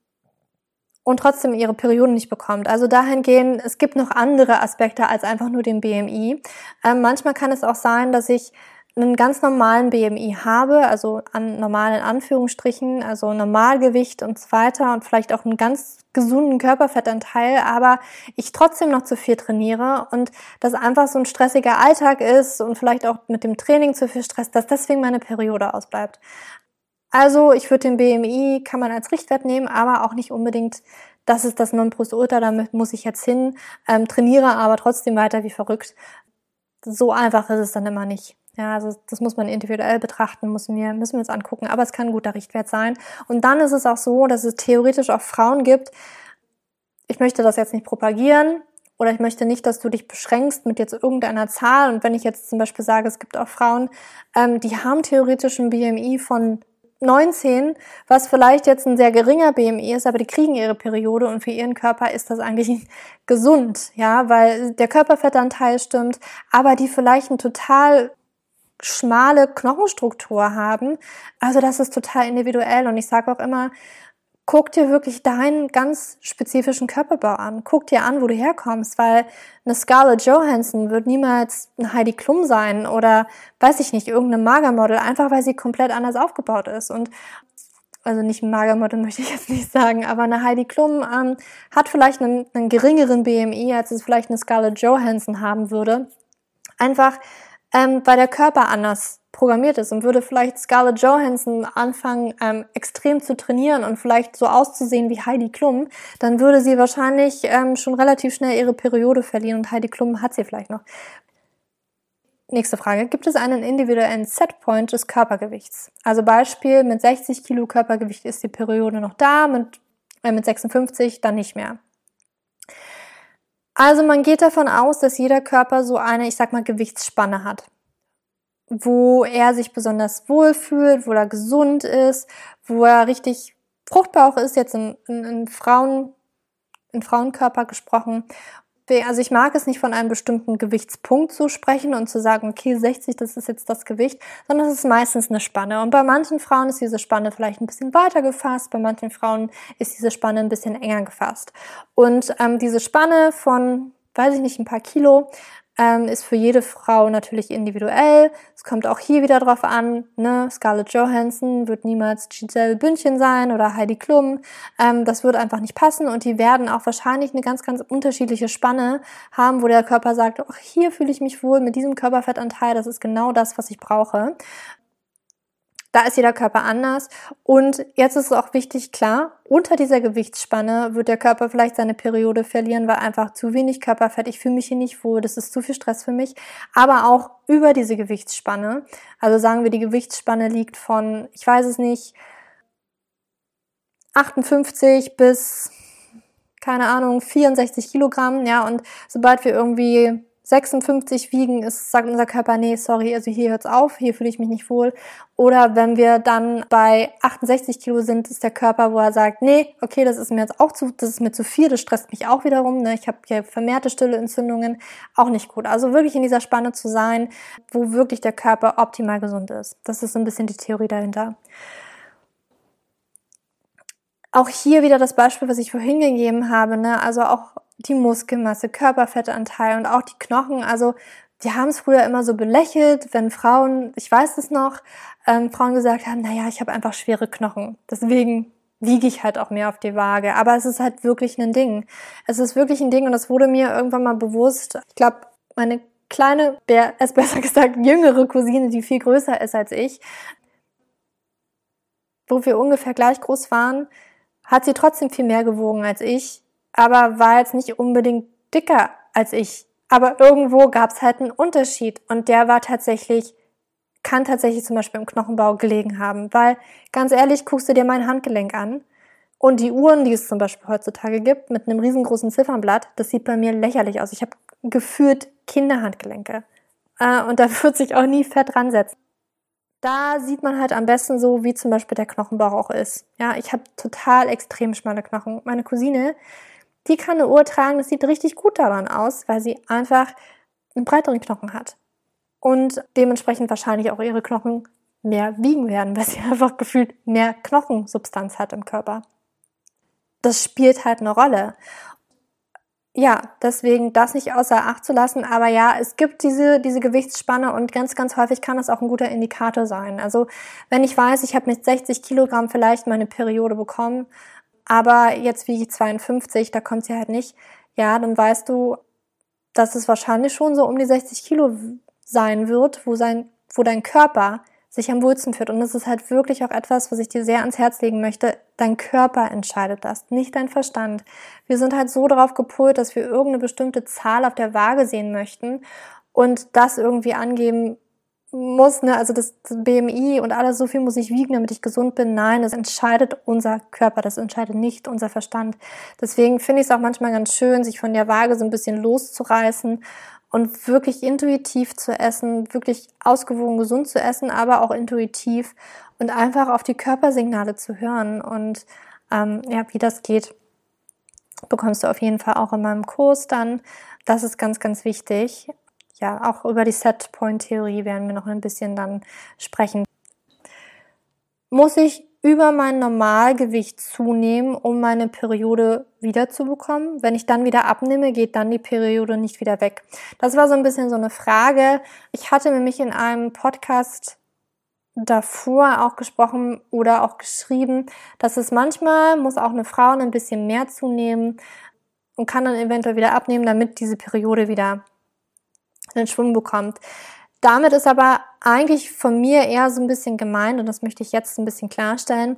und trotzdem ihre Perioden nicht bekommt. Also dahingehend, es gibt noch andere Aspekte als einfach nur den B M I. Ähm, manchmal kann es auch sein, dass ich einen ganz normalen B M I habe, also an normalen Anführungsstrichen, also Normalgewicht und so weiter und vielleicht auch einen ganz gesunden Körperfettanteil, aber ich trotzdem noch zu viel trainiere und das einfach so ein stressiger Alltag ist und vielleicht auch mit dem Training zu viel Stress, dass deswegen meine Periode ausbleibt. Also ich würde den B M I, kann man als Richtwert nehmen, aber auch nicht unbedingt, das ist das Nonplusultra, damit muss ich jetzt hin, ähm, trainiere aber trotzdem weiter wie verrückt. So einfach ist es dann immer nicht. Ja, also das muss man individuell betrachten, müssen wir, müssen wir uns angucken, aber es kann ein guter Richtwert sein. Und dann ist es auch so, dass es theoretisch auch Frauen gibt, ich möchte das jetzt nicht propagieren oder ich möchte nicht, dass du dich beschränkst mit jetzt irgendeiner Zahl. Und wenn ich jetzt zum Beispiel sage, es gibt auch Frauen, ähm, die haben theoretisch ein B M I von neunzehn, was vielleicht jetzt ein sehr geringer B M I ist, aber die kriegen ihre Periode und für ihren Körper ist das eigentlich gesund, ja, weil der Körperfettanteil stimmt, aber die vielleicht ein total schmale Knochenstruktur haben. Also das ist total individuell und ich sage auch immer, guck dir wirklich deinen ganz spezifischen Körperbau an. Guck dir an, wo du herkommst, weil eine Scarlett Johansson wird niemals eine Heidi Klum sein oder, weiß ich nicht, irgendeine Magermodel, einfach weil sie komplett anders aufgebaut ist. Und also nicht ein Magermodel möchte ich jetzt nicht sagen, aber eine Heidi Klum ähm, hat vielleicht einen, einen geringeren B M I, als es vielleicht eine Scarlett Johansson haben würde. Einfach, ähm, weil der Körper anders programmiert ist und würde vielleicht Scarlett Johansson anfangen, ähm, extrem zu trainieren und vielleicht so auszusehen wie Heidi Klum, dann würde sie wahrscheinlich ähm, schon relativ schnell ihre Periode verlieren und Heidi Klum hat sie vielleicht noch. Nächste Frage. Gibt es einen individuellen Setpoint des Körpergewichts? Also Beispiel, mit sechzig Kilo Körpergewicht ist die Periode noch da, mit, äh, mit sechsundfünfzig dann nicht mehr. Also man geht davon aus, dass jeder Körper so eine, ich sag mal, Gewichtsspanne hat, wo er sich besonders wohl fühlt, wo er gesund ist, wo er richtig fruchtbar auch ist, jetzt in, in, in Frauen, in Frauenkörper gesprochen. Also ich mag es nicht von einem bestimmten Gewichtspunkt zu sprechen und zu sagen, okay, sechzig, das ist jetzt das Gewicht, sondern es ist meistens eine Spanne. Und bei manchen Frauen ist diese Spanne vielleicht ein bisschen weiter gefasst, bei manchen Frauen ist diese Spanne ein bisschen enger gefasst. Und ähm, diese Spanne von, weiß ich nicht, ein paar Kilo, ähm, ist für jede Frau natürlich individuell. Es kommt auch hier wieder drauf an, ne? Scarlett Johansson wird niemals Giselle Bündchen sein oder Heidi Klum. Ähm, das wird einfach nicht passen und die werden auch wahrscheinlich eine ganz, ganz unterschiedliche Spanne haben, wo der Körper sagt, ach, hier fühle ich mich wohl mit diesem Körperfettanteil, das ist genau das, was ich brauche. Da ist jeder Körper anders. Und jetzt ist es auch wichtig, klar, unter dieser Gewichtsspanne wird der Körper vielleicht seine Periode verlieren, weil einfach zu wenig Körperfett, ich fühle mich hier nicht wohl, das ist zu viel Stress für mich. Aber auch über diese Gewichtsspanne, also sagen wir, die Gewichtsspanne liegt von, ich weiß es nicht, achtundfünfzig bis, keine Ahnung, vierundsechzig Kilogramm, ja, und sobald wir irgendwie sechsundfünfzig wiegen, ist, sagt unser Körper, nee, sorry, also hier hört's auf, hier fühle ich mich nicht wohl. Oder wenn wir dann bei achtundsechzig Kilo sind, ist der Körper, wo er sagt, nee, okay, das ist mir jetzt auch zu, das ist mir zu viel, das stresst mich auch wiederum, ne? Ich habe hier vermehrte stille Entzündungen, auch nicht gut. Also wirklich in dieser Spanne zu sein, wo wirklich der Körper optimal gesund ist. Das ist so ein bisschen die Theorie dahinter. Auch hier wieder das Beispiel, was ich vorhin gegeben habe, ne? Also auch die Muskelmasse, Körperfettanteil und auch die Knochen. Also wir haben es früher immer so belächelt, wenn Frauen, ich weiß es noch, ähm, Frauen gesagt haben, naja, ich habe einfach schwere Knochen. Deswegen wiege ich halt auch mehr auf die Waage. Aber es ist halt wirklich ein Ding. Es ist wirklich ein Ding und das wurde mir irgendwann mal bewusst. Ich glaube, meine kleine, es besser gesagt jüngere Cousine, die viel größer ist als ich, wo wir ungefähr gleich groß waren, hat sie trotzdem viel mehr gewogen als ich, aber war jetzt nicht unbedingt dicker als ich. Aber irgendwo gab es halt einen Unterschied und der war tatsächlich, kann tatsächlich zum Beispiel im Knochenbau gelegen haben, weil ganz ehrlich, guckst du dir mein Handgelenk an und die Uhren, die es zum Beispiel heutzutage gibt, mit einem riesengroßen Ziffernblatt, das sieht bei mir lächerlich aus. Ich habe gefühlt Kinderhandgelenke und da wird sich auch nie Fett dran setzen. Da sieht man halt am besten so, wie zum Beispiel der Knochenbau auch ist. Ja, ich habe total extrem schmale Knochen. Meine Cousine, die kann eine Uhr tragen, das sieht richtig gut daran aus, weil sie einfach einen breiteren Knochen hat. Und dementsprechend wahrscheinlich auch ihre Knochen mehr wiegen werden, weil sie einfach gefühlt mehr Knochensubstanz hat im Körper. Das spielt halt eine Rolle. Ja, deswegen das nicht außer Acht zu lassen, aber ja, es gibt diese diese Gewichtsspanne und ganz, ganz häufig kann das auch ein guter Indikator sein. Also wenn ich weiß, ich habe mit sechzig Kilogramm vielleicht meine Periode bekommen, aber jetzt wiege ich zweiundfünfzig, da kommt sie halt nicht, ja, dann weißt du, dass es wahrscheinlich schon so um die sechzig Kilo sein wird, wo sein, wo dein Körper sich am wohlsten fühlt. Und das ist halt wirklich auch etwas, was ich dir sehr ans Herz legen möchte. Dein Körper entscheidet das, nicht dein Verstand. Wir sind halt so darauf gepolt, dass wir irgendeine bestimmte Zahl auf der Waage sehen möchten und das irgendwie angeben muss, ne? Also das B M I und alles, so viel muss ich wiegen, damit ich gesund bin. Nein, das entscheidet unser Körper, das entscheidet nicht unser Verstand. Deswegen finde ich es auch manchmal ganz schön, sich von der Waage so ein bisschen loszureißen und wirklich intuitiv zu essen, wirklich ausgewogen gesund zu essen, aber auch intuitiv und einfach auf die Körpersignale zu hören. Und ähm, ja, wie das geht, bekommst du auf jeden Fall auch in meinem Kurs dann. Das ist ganz, ganz wichtig. Ja, auch über die Setpoint-Theorie werden wir noch ein bisschen dann sprechen. Muss ich über mein Normalgewicht zunehmen, um meine Periode wiederzubekommen? Wenn ich dann wieder abnehme, geht dann die Periode nicht wieder weg? Das war so ein bisschen so eine Frage. Ich hatte nämlich in einem Podcast davor auch gesprochen oder auch geschrieben, dass es manchmal muss auch eine Frau ein bisschen mehr zunehmen und kann dann eventuell wieder abnehmen, damit diese Periode wieder einen Schwung bekommt. Damit ist aber eigentlich von mir eher so ein bisschen gemeint, und das möchte ich jetzt ein bisschen klarstellen,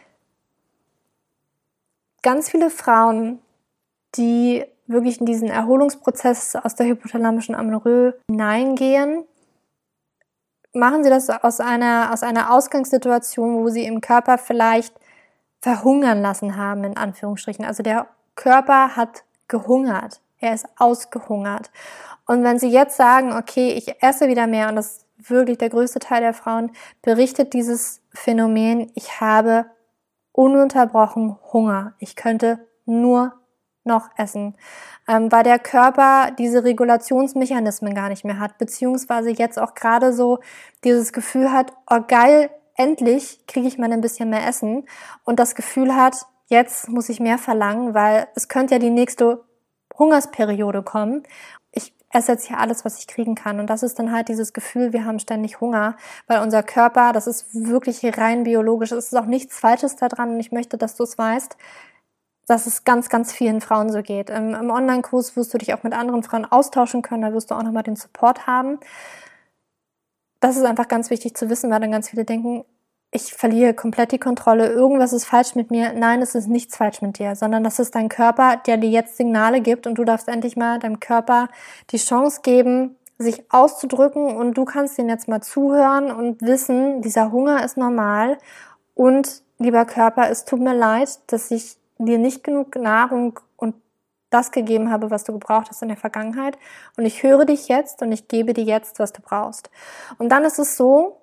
ganz viele Frauen, die wirklich in diesen Erholungsprozess aus der hypothalamischen Amenorrhoe hineingehen, machen sie das aus einer, aus einer Ausgangssituation, wo sie im Körper vielleicht verhungern lassen haben, in Anführungsstrichen. Also der Körper hat gehungert, er ist ausgehungert. Und wenn sie jetzt sagen, okay, ich esse wieder mehr, und das ist wirklich der größte Teil der Frauen, berichtet dieses Phänomen, ich habe ununterbrochen Hunger. Ich könnte nur noch essen, ähm, weil der Körper diese Regulationsmechanismen gar nicht mehr hat, beziehungsweise jetzt auch gerade so dieses Gefühl hat, oh geil, endlich kriege ich mal ein bisschen mehr Essen, und das Gefühl hat, jetzt muss ich mehr verlangen, weil es könnte ja die nächste Hungersperiode kommen. Ich esse jetzt hier alles, was ich kriegen kann. Und das ist dann halt dieses Gefühl, wir haben ständig Hunger, weil unser Körper, das ist wirklich rein biologisch, es ist auch nichts Falsches daran, und ich möchte, dass du es weißt, dass es ganz, ganz vielen Frauen so geht. Im, im Online-Kurs wirst du dich auch mit anderen Frauen austauschen können, da wirst du auch nochmal den Support haben. Das ist einfach ganz wichtig zu wissen, weil dann ganz viele denken, ich verliere komplett die Kontrolle, irgendwas ist falsch mit mir. Nein, es ist nichts falsch mit dir, sondern das ist dein Körper, der dir jetzt Signale gibt und du darfst endlich mal deinem Körper die Chance geben, sich auszudrücken und du kannst ihn jetzt mal zuhören und wissen, dieser Hunger ist normal und lieber Körper, es tut mir leid, dass ich dir nicht genug Nahrung und das gegeben habe, was du gebraucht hast in der Vergangenheit und ich höre dich jetzt und ich gebe dir jetzt, was du brauchst. Und dann ist es so,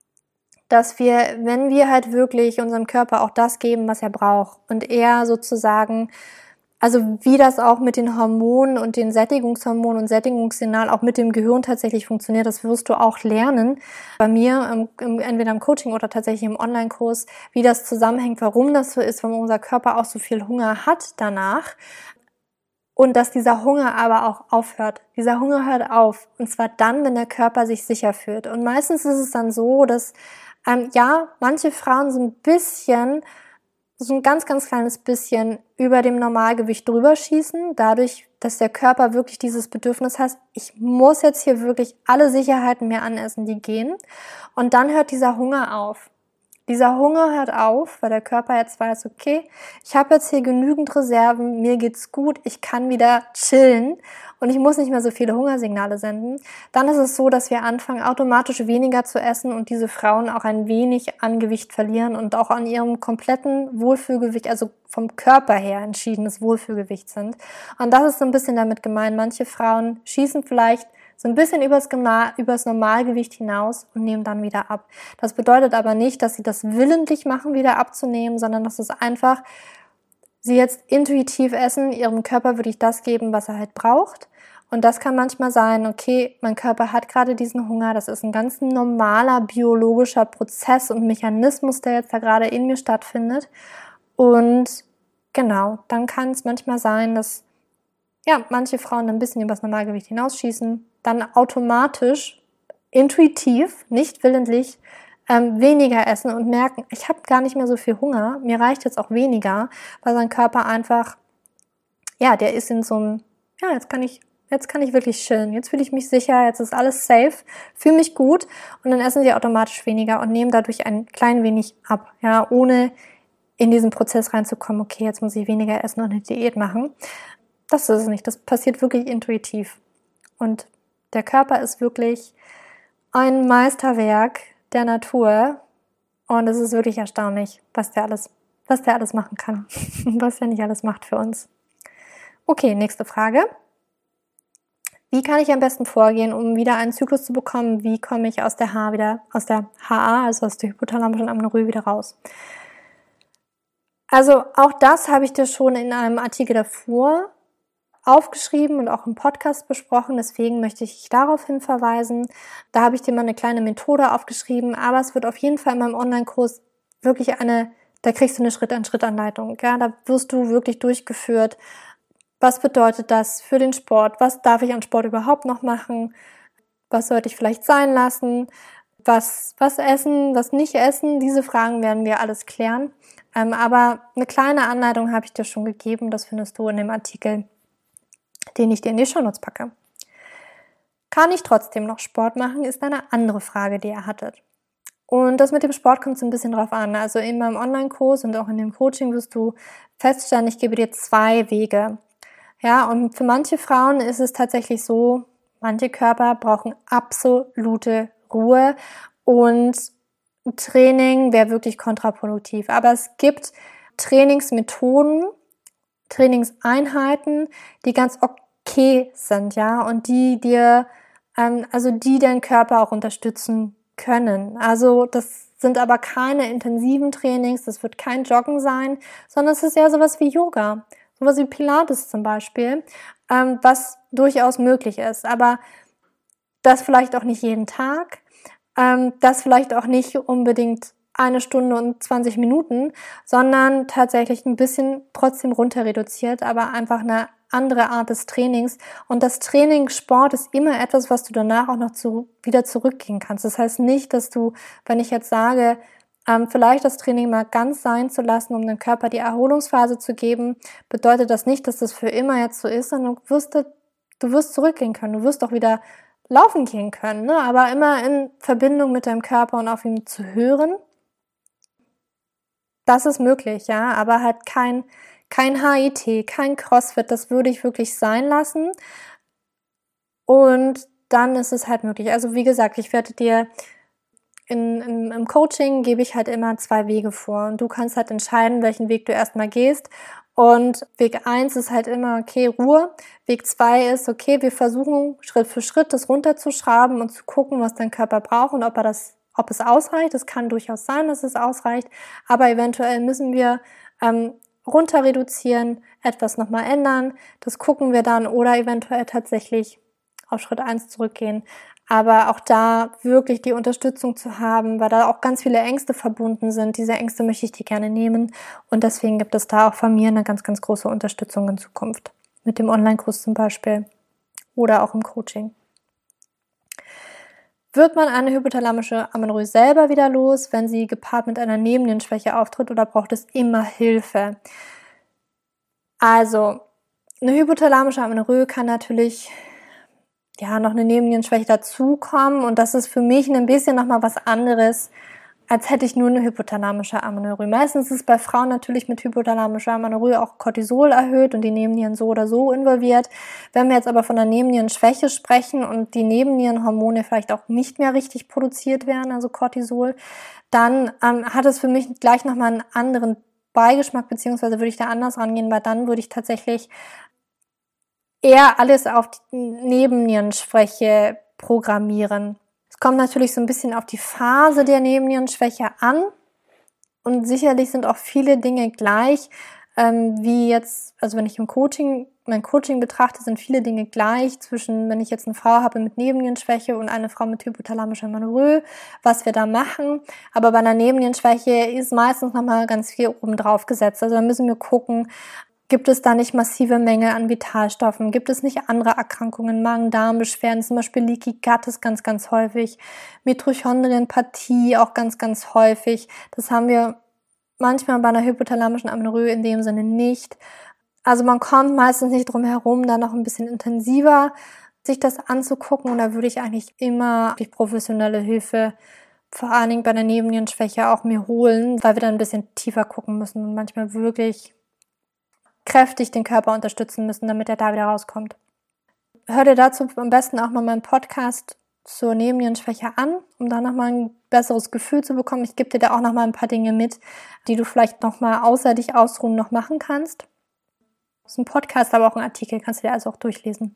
dass wir, wenn wir halt wirklich unserem Körper auch das geben, was er braucht und er sozusagen, also wie das auch mit den Hormonen und den Sättigungshormonen und Sättigungssignal auch mit dem Gehirn tatsächlich funktioniert, das wirst du auch lernen bei mir, im, im, entweder im Coaching oder tatsächlich im Online-Kurs, wie das zusammenhängt, warum das so ist, warum unser Körper auch so viel Hunger hat danach. Und dass dieser Hunger aber auch aufhört. Dieser Hunger hört auf. Und zwar dann, wenn der Körper sich sicher fühlt. Und meistens ist es dann so, dass Ähm, ja, manche Frauen so ein bisschen, so ein ganz, ganz kleines bisschen über dem Normalgewicht drüber schießen, dadurch, dass der Körper wirklich dieses Bedürfnis hat, ich muss jetzt hier wirklich alle Sicherheiten mir anessen, die gehen. Und dann hört dieser Hunger auf. Dieser Hunger hört auf, weil der Körper jetzt weiß, okay, ich habe jetzt hier genügend Reserven, mir geht's gut, ich kann wieder chillen und ich muss nicht mehr so viele Hungersignale senden. Dann ist es so, dass wir anfangen, automatisch weniger zu essen und diese Frauen auch ein wenig an Gewicht verlieren und auch an ihrem kompletten Wohlfühlgewicht, also vom Körper her entschiedenes Wohlfühlgewicht sind. Und das ist so ein bisschen damit gemeint. Manche Frauen schießen vielleicht so ein bisschen übers, übers Normalgewicht hinaus und nehmen dann wieder ab. Das bedeutet aber nicht, dass sie das willentlich machen, wieder abzunehmen, sondern dass es einfach, sie jetzt intuitiv essen, ihrem Körper würde ich das geben, was er halt braucht. Und das kann manchmal sein, okay, mein Körper hat gerade diesen Hunger, das ist ein ganz normaler biologischer Prozess und Mechanismus, der jetzt da gerade in mir stattfindet. Und genau, dann kann es manchmal sein, dass ja, manche Frauen ein bisschen übers Normalgewicht hinausschießen, dann automatisch, intuitiv, nicht willentlich, ähm, weniger essen und merken, ich habe gar nicht mehr so viel Hunger, mir reicht jetzt auch weniger, weil sein Körper einfach, ja, der ist in so einem, ja, jetzt kann ich, jetzt kann ich wirklich chillen, jetzt fühle ich mich sicher, jetzt ist alles safe, fühle mich gut und dann essen sie automatisch weniger und nehmen dadurch ein klein wenig ab, ja, ohne in diesen Prozess reinzukommen, okay, jetzt muss ich weniger essen und eine Diät machen. Das ist es nicht, das passiert wirklich intuitiv. Und der Körper ist wirklich ein Meisterwerk der Natur und es ist wirklich erstaunlich, was der alles, was der alles machen kann, was er nicht alles macht für uns. Okay, nächste Frage. Wie kann ich am besten vorgehen, um wieder einen Zyklus zu bekommen? Wie komme ich aus der H wieder, aus der H A, also aus der hypothalamischen Amenorrhoe wieder raus? Also auch das habe ich dir schon in einem Artikel davor aufgeschrieben und auch im Podcast besprochen, deswegen möchte ich dich darauf hin verweisen. Da habe ich dir mal eine kleine Methode aufgeschrieben, aber es wird auf jeden Fall in meinem Online-Kurs wirklich eine, da kriegst du eine Schritt-an-Schritt-Anleitung. Ja, da wirst du wirklich durchgeführt. Was bedeutet das für den Sport? Was darf ich an Sport überhaupt noch machen? Was sollte ich vielleicht sein lassen? Was, was essen, was nicht essen? Diese Fragen werden wir alles klären. Ähm, aber eine kleine Anleitung habe ich dir schon gegeben. Das findest du in dem Artikel, den ich dir in die Shownotes packe. Kann ich trotzdem noch Sport machen, ist eine andere Frage, die ihr hattet. Und das mit dem Sport kommt so ein bisschen drauf an. Also in meinem Online-Kurs und auch in dem Coaching wirst du feststellen, ich gebe dir zwei Wege. Ja, und für manche Frauen ist es tatsächlich so, manche Körper brauchen absolute Ruhe und Training wäre wirklich kontraproduktiv. Aber es gibt Trainingsmethoden, Trainingseinheiten, die ganz okay sind, ja, und die dir, ähm, also die deinen Körper auch unterstützen können. Also das sind aber keine intensiven Trainings, das wird kein Joggen sein, sondern es ist eher sowas wie Yoga, sowas wie Pilates zum Beispiel, ähm, was durchaus möglich ist, aber das vielleicht auch nicht jeden Tag, ähm, das vielleicht auch nicht unbedingt eine Stunde und zwanzig Minuten, sondern tatsächlich ein bisschen trotzdem runter reduziert, aber einfach eine andere Art des Trainings. Und das Training, Sport ist immer etwas, was du danach auch noch zu, wieder zurückgehen kannst. Das heißt nicht, dass du, wenn ich jetzt sage, ähm, vielleicht das Training mal ganz sein zu lassen, um dem Körper die Erholungsphase zu geben, bedeutet das nicht, dass das für immer jetzt so ist, sondern du wirst, du wirst zurückgehen können. Du wirst auch wieder laufen gehen können, ne? Aber immer in Verbindung mit deinem Körper und auf ihn zu hören. Das ist möglich, ja, aber halt kein, kein H I I T, kein CrossFit, das würde ich wirklich sein lassen. Und dann ist es halt möglich. Also wie gesagt, ich werde dir in, in, im Coaching gebe ich halt immer zwei Wege vor und du kannst halt entscheiden, welchen Weg du erstmal gehst. Und Weg eins ist halt immer, okay, Ruhe. Weg zwei ist, okay, wir versuchen Schritt für Schritt das runterzuschrauben und zu gucken, was dein Körper braucht und ob er das, ob es ausreicht. Es kann durchaus sein, dass es ausreicht, aber eventuell müssen wir ähm, runter reduzieren, etwas nochmal ändern. Das gucken wir dann oder eventuell tatsächlich auf Schritt eins zurückgehen. Aber auch da wirklich die Unterstützung zu haben, weil da auch ganz viele Ängste verbunden sind. Diese Ängste möchte ich dir gerne nehmen. Und deswegen gibt es da auch von mir eine ganz, ganz große Unterstützung in Zukunft. Mit dem Online-Kurs zum Beispiel oder auch im Coaching. Wird man eine hypothalamische Amenorrhoe selber wieder los, wenn sie gepaart mit einer Nebennierenschwäche auftritt, oder braucht es immer Hilfe? Also, eine hypothalamische Amenorrhoe kann natürlich ja noch eine Nebennierenschwäche dazukommen und das ist für mich ein bisschen nochmal was anderes, als hätte ich nur eine hypothalamische Amenorrhoe. Meistens ist bei Frauen natürlich mit hypothalamischer Amenorrhoe auch Cortisol erhöht und die Nebennieren so oder so involviert. Wenn wir jetzt aber von einer Nebennierenschwäche sprechen und die Nebennierenhormone vielleicht auch nicht mehr richtig produziert werden, also Cortisol, dann ähm, hat es für mich gleich nochmal einen anderen Beigeschmack, beziehungsweise würde ich da anders rangehen, weil dann würde ich tatsächlich eher alles auf die Nebennierenschwäche programmieren. Es kommt natürlich so ein bisschen auf die Phase der Nebennierenschwäche an und sicherlich sind auch viele Dinge gleich, ähm, wie jetzt, also wenn ich im Coaching, mein Coaching betrachte, sind viele Dinge gleich zwischen, wenn ich jetzt eine Frau habe mit Nebennierenschwäche und eine Frau mit hypothalamischer Amenorrhoe, was wir da machen. Aber bei einer Nebennierenschwäche ist meistens nochmal ganz viel oben drauf gesetzt. Also da müssen wir gucken, gibt es da nicht massive Mängel an Vitalstoffen? Gibt es nicht andere Erkrankungen, Magen-Darm-Beschwerden, zum Beispiel Leaky Gut ist ganz, ganz häufig, Mitochondrienpathie auch ganz, ganz häufig. Das haben wir manchmal bei einer hypothalamischen Amenorrhoe in dem Sinne nicht. Also man kommt meistens nicht drum herum, da noch ein bisschen intensiver sich das anzugucken und da würde ich eigentlich immer die professionelle Hilfe vor allen Dingen bei der Nebennierenschwäche auch mir holen, weil wir dann ein bisschen tiefer gucken müssen und manchmal wirklich kräftig den Körper unterstützen müssen, damit er da wieder rauskommt. Hör dir dazu am besten auch noch meinen Podcast zur Nebennierenschwäche an, um da nochmal ein besseres Gefühl zu bekommen. Ich gebe dir da auch nochmal ein paar Dinge mit, die du vielleicht nochmal außer dich ausruhen noch machen kannst. Das ist ein Podcast, aber auch ein Artikel, kannst du dir also auch durchlesen.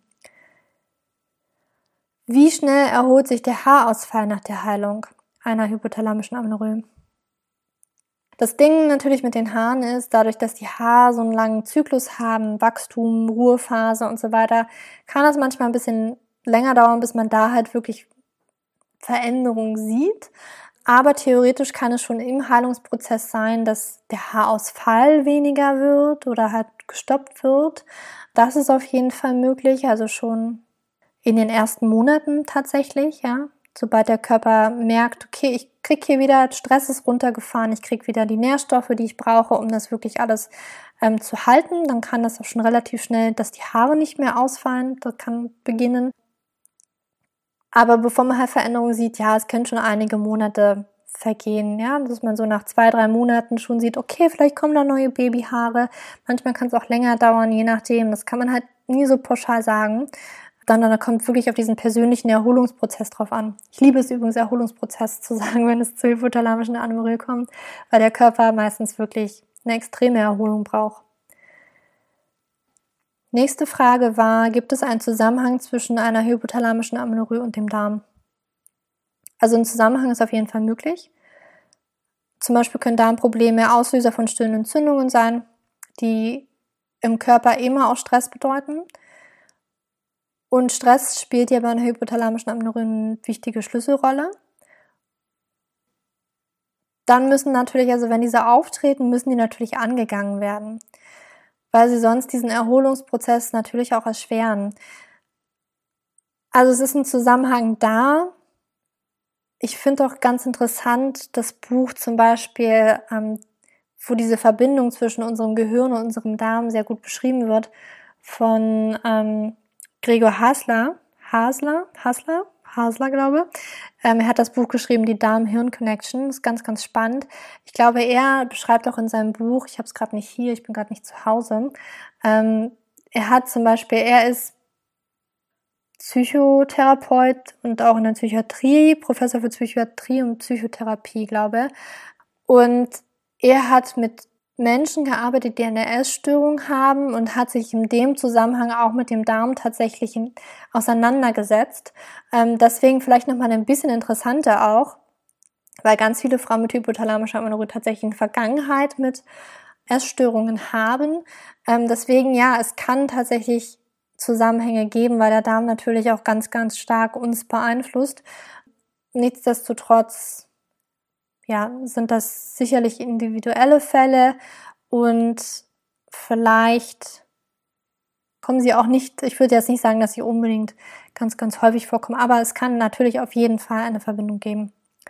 Wie schnell erholt sich der Haarausfall nach der Heilung einer hypothalamischen Amenorrhoe? Das Ding natürlich mit den Haaren ist, dadurch, dass die Haare so einen langen Zyklus haben, Wachstum, Ruhephase und so weiter, kann das manchmal ein bisschen länger dauern, bis man da halt wirklich Veränderungen sieht. Aber theoretisch kann es schon im Heilungsprozess sein, dass der Haarausfall weniger wird oder halt gestoppt wird. Das ist auf jeden Fall möglich, also schon in den ersten Monaten tatsächlich, ja. Sobald der Körper merkt, okay, ich kriege hier wieder, Stress ist runtergefahren, ich kriege wieder die Nährstoffe, die ich brauche, um das wirklich alles ähm, zu halten, dann kann das auch schon relativ schnell, dass die Haare nicht mehr ausfallen, das kann beginnen. Aber bevor man halt Veränderungen sieht, ja, es können schon einige Monate vergehen, ja, dass man so nach zwei, drei Monaten schon sieht, okay, vielleicht kommen da neue Babyhaare, manchmal kann es auch länger dauern, je nachdem, das kann man halt nie so pauschal sagen. Dann, dann kommt wirklich auf diesen persönlichen Erholungsprozess drauf an. Ich liebe es übrigens, Erholungsprozess zu sagen, wenn es zur hypothalamischen Amenorrhoe kommt, weil der Körper meistens wirklich eine extreme Erholung braucht. Nächste Frage war, gibt es einen Zusammenhang zwischen einer hypothalamischen Amenorrhoe und dem Darm? Also ein Zusammenhang ist auf jeden Fall möglich. Zum Beispiel können Darmprobleme Auslöser von stillen Entzündungen sein, die im Körper immer auch Stress bedeuten. Und Stress spielt ja bei einer hypothalamischen Amenorrhoe eine wichtige Schlüsselrolle. Dann müssen natürlich, also wenn diese auftreten, müssen die natürlich angegangen werden, weil sie sonst diesen Erholungsprozess natürlich auch erschweren. Also es ist ein Zusammenhang da. Ich finde auch ganz interessant das Buch zum Beispiel, ähm, wo diese Verbindung zwischen unserem Gehirn und unserem Darm sehr gut beschrieben wird, von ähm, Gregor Hasler, Hasler, Hasler, Hasler, glaube ich. Ähm, er hat das Buch geschrieben, die Darm-Hirn-Connection. Das ist ganz, ganz spannend. Ich glaube, er beschreibt auch in seinem Buch, ich habe es gerade nicht hier, ich bin gerade nicht zu Hause, ähm, er hat zum Beispiel, er ist Psychotherapeut und auch in der Psychiatrie, Professor für Psychiatrie und Psychotherapie, glaube ich. Und er hat mit Menschen gearbeitet, die eine Essstörung haben und hat sich in dem Zusammenhang auch mit dem Darm tatsächlich in, auseinandergesetzt. Ähm, deswegen vielleicht nochmal ein bisschen interessanter auch, weil ganz viele Frauen mit hypothalamischer Amenorrhoe tatsächlich eine Vergangenheit mit Essstörungen haben. Ähm, deswegen, ja, es kann tatsächlich Zusammenhänge geben, weil der Darm natürlich auch ganz, ganz stark uns beeinflusst. Nichtsdestotrotz, ja, sind das sicherlich individuelle Fälle und vielleicht kommen sie auch nicht, ich würde jetzt nicht sagen, dass sie unbedingt ganz, ganz häufig vorkommen, aber es kann natürlich auf jeden Fall eine Verbindung geben.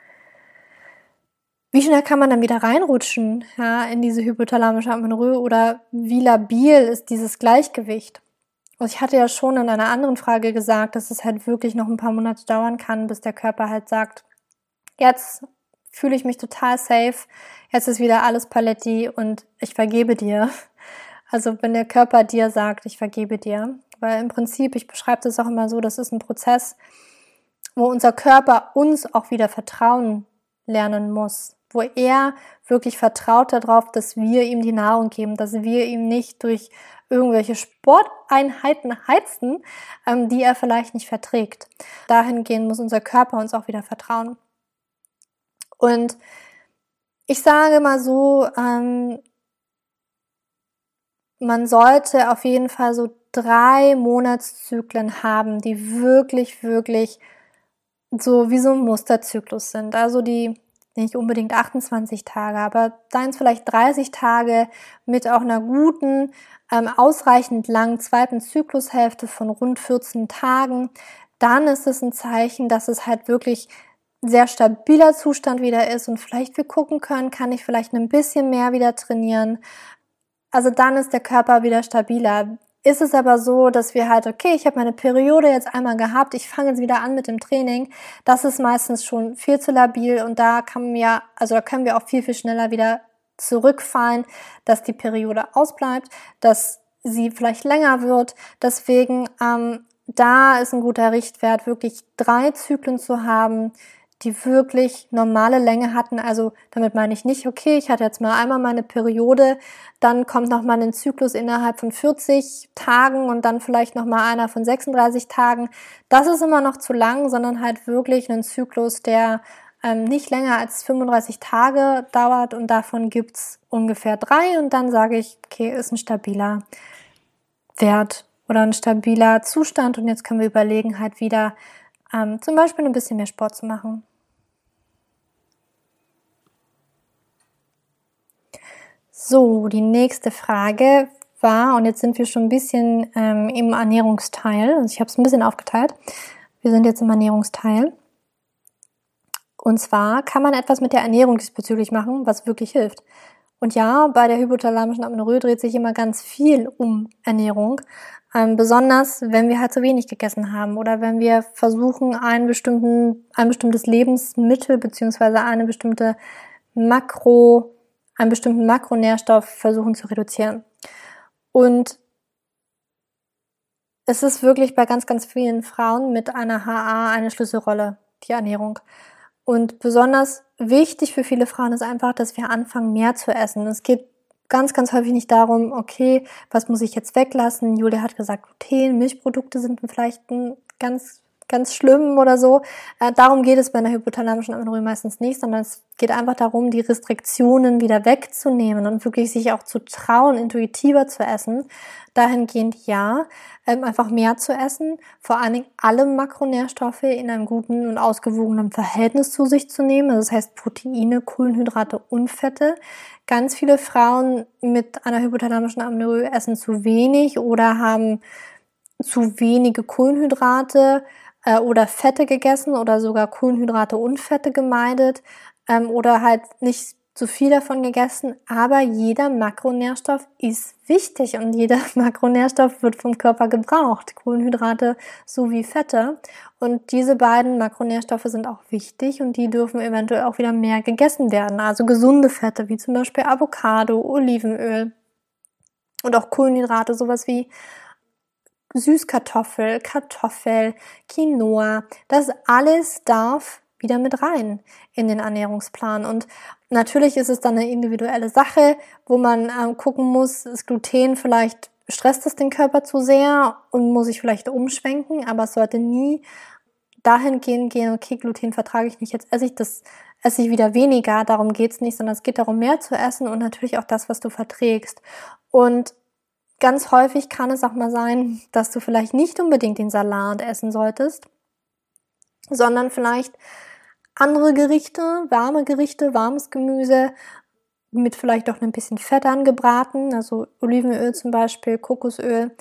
Wie schnell kann man dann wieder reinrutschen, ja, in diese hypothalamische Amenorrhoe oder wie labil ist dieses Gleichgewicht? Also ich hatte ja schon in einer anderen Frage gesagt, dass es halt wirklich noch ein paar Monate dauern kann, bis der Körper halt sagt, jetzt fühle ich mich total safe, jetzt ist wieder alles Paletti und ich vergebe dir. Also wenn der Körper dir sagt, ich vergebe dir, weil im Prinzip, ich beschreibe das auch immer so, das ist ein Prozess, wo unser Körper uns auch wieder vertrauen lernen muss, wo er wirklich vertraut darauf, dass wir ihm die Nahrung geben, dass wir ihm nicht durch irgendwelche Sporteinheiten heizen, ähm, die er vielleicht nicht verträgt. Dahingehend muss unser Körper uns auch wieder vertrauen. Und ich sage mal so, ähm, man sollte auf jeden Fall so drei Monatszyklen haben, die wirklich, wirklich so wie so ein Musterzyklus sind. Also die nicht unbedingt achtundzwanzig Tage, aber seien es vielleicht dreißig Tage mit auch einer guten, ähm, ausreichend langen zweiten Zyklushälfte von rund vierzehn Tagen. Dann ist es ein Zeichen, dass es halt wirklich ein sehr stabiler Zustand wieder ist und vielleicht wir gucken können, kann ich vielleicht ein bisschen mehr wieder trainieren. Also dann ist der Körper wieder stabiler. Ist es aber so, dass wir halt, okay, ich habe meine Periode jetzt einmal gehabt, ich fange jetzt wieder an mit dem Training, das ist meistens schon viel zu labil und da kann man ja, also da können wir auch viel, viel schneller wieder zurückfallen, dass die Periode ausbleibt, dass sie vielleicht länger wird. Deswegen, ähm, da ist ein guter Richtwert, wirklich drei Zyklen zu haben, die wirklich normale Länge hatten. Also damit meine ich nicht, okay, ich hatte jetzt mal einmal meine Periode, dann kommt nochmal ein Zyklus innerhalb von vierzig Tagen und dann vielleicht nochmal einer von sechsunddreißig Tagen. Das ist immer noch zu lang, sondern halt wirklich ein Zyklus, der ähm, nicht länger als fünfunddreißig Tage dauert und davon gibt's ungefähr drei und dann sage ich, okay, ist ein stabiler Wert oder ein stabiler Zustand und jetzt können wir überlegen, halt wieder ähm, zum Beispiel ein bisschen mehr Sport zu machen. So, die nächste Frage war, und jetzt sind wir schon ein bisschen ähm, im Ernährungsteil, also ich habe es ein bisschen aufgeteilt, wir sind jetzt im Ernährungsteil. Und zwar kann man etwas mit der Ernährung diesbezüglich machen, was wirklich hilft. Und ja, bei der hypothalamischen Amenorrhoe dreht sich immer ganz viel um Ernährung, ähm, besonders wenn wir halt zu wenig gegessen haben oder wenn wir versuchen, einen bestimmten, ein bestimmtes Lebensmittel beziehungsweise eine bestimmte Makro einen bestimmten Makronährstoff versuchen zu reduzieren. Und es ist wirklich bei ganz, ganz vielen Frauen mit einer H A eine Schlüsselrolle, die Ernährung. Und besonders wichtig für viele Frauen ist einfach, dass wir anfangen, mehr zu essen. Es geht ganz, ganz häufig nicht darum, okay, was muss ich jetzt weglassen? Julia hat gesagt, Gluten, Milchprodukte sind vielleicht ein ganz ganz schlimm oder so. Äh, darum geht es bei einer hypothalamischen Amenorrhoe meistens nicht, sondern es geht einfach darum, die Restriktionen wieder wegzunehmen und wirklich sich auch zu trauen, intuitiver zu essen. Dahingehend ja, ähm, einfach mehr zu essen, vor allen Dingen alle Makronährstoffe in einem guten und ausgewogenen Verhältnis zu sich zu nehmen. Also das heißt Proteine, Kohlenhydrate und Fette. Ganz viele Frauen mit einer hypothalamischen Amenorrhoe essen zu wenig oder haben zu wenige Kohlenhydrate äh, oder Fette gegessen oder sogar Kohlenhydrate und Fette gemeidet ähm, oder halt nicht zu viel davon gegessen, aber jeder Makronährstoff ist wichtig und jeder Makronährstoff wird vom Körper gebraucht, Kohlenhydrate sowie Fette. Und diese beiden Makronährstoffe sind auch wichtig und die dürfen eventuell auch wieder mehr gegessen werden. Also gesunde Fette, wie zum Beispiel Avocado, Olivenöl und auch Kohlenhydrate, sowas wie Süßkartoffel, Kartoffel, Quinoa. Das alles darf wieder mit rein in den Ernährungsplan. Und natürlich ist es dann eine individuelle Sache, wo man ähm, gucken muss, ist Gluten vielleicht, stresst es den Körper zu sehr und muss ich vielleicht umschwenken, aber es sollte nie dahingehend gehen, okay, Gluten vertrage ich nicht, jetzt esse ich das, esse ich wieder weniger, darum geht's nicht, sondern es geht darum, mehr zu essen und natürlich auch das, was du verträgst. Und ganz häufig kann es auch mal sein, dass du vielleicht nicht unbedingt den Salat essen solltest, sondern vielleicht andere Gerichte, warme Gerichte, warmes Gemüse mit vielleicht auch ein bisschen Fett angebraten, also Olivenöl zum Beispiel, Kokosöl.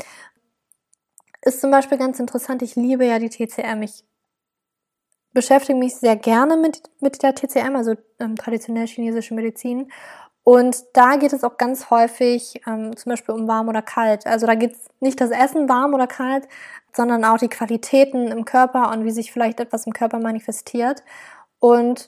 Ist zum Beispiel ganz interessant, ich liebe ja die T C M. Ich beschäftige mich sehr gerne mit, mit der T C M, also ähm, traditionell chinesische Medizin. Und da geht es auch ganz häufig ähm, zum Beispiel um warm oder kalt. Also da geht es nicht das Essen warm oder kalt, sondern auch die Qualitäten im Körper und wie sich vielleicht etwas im Körper manifestiert. Und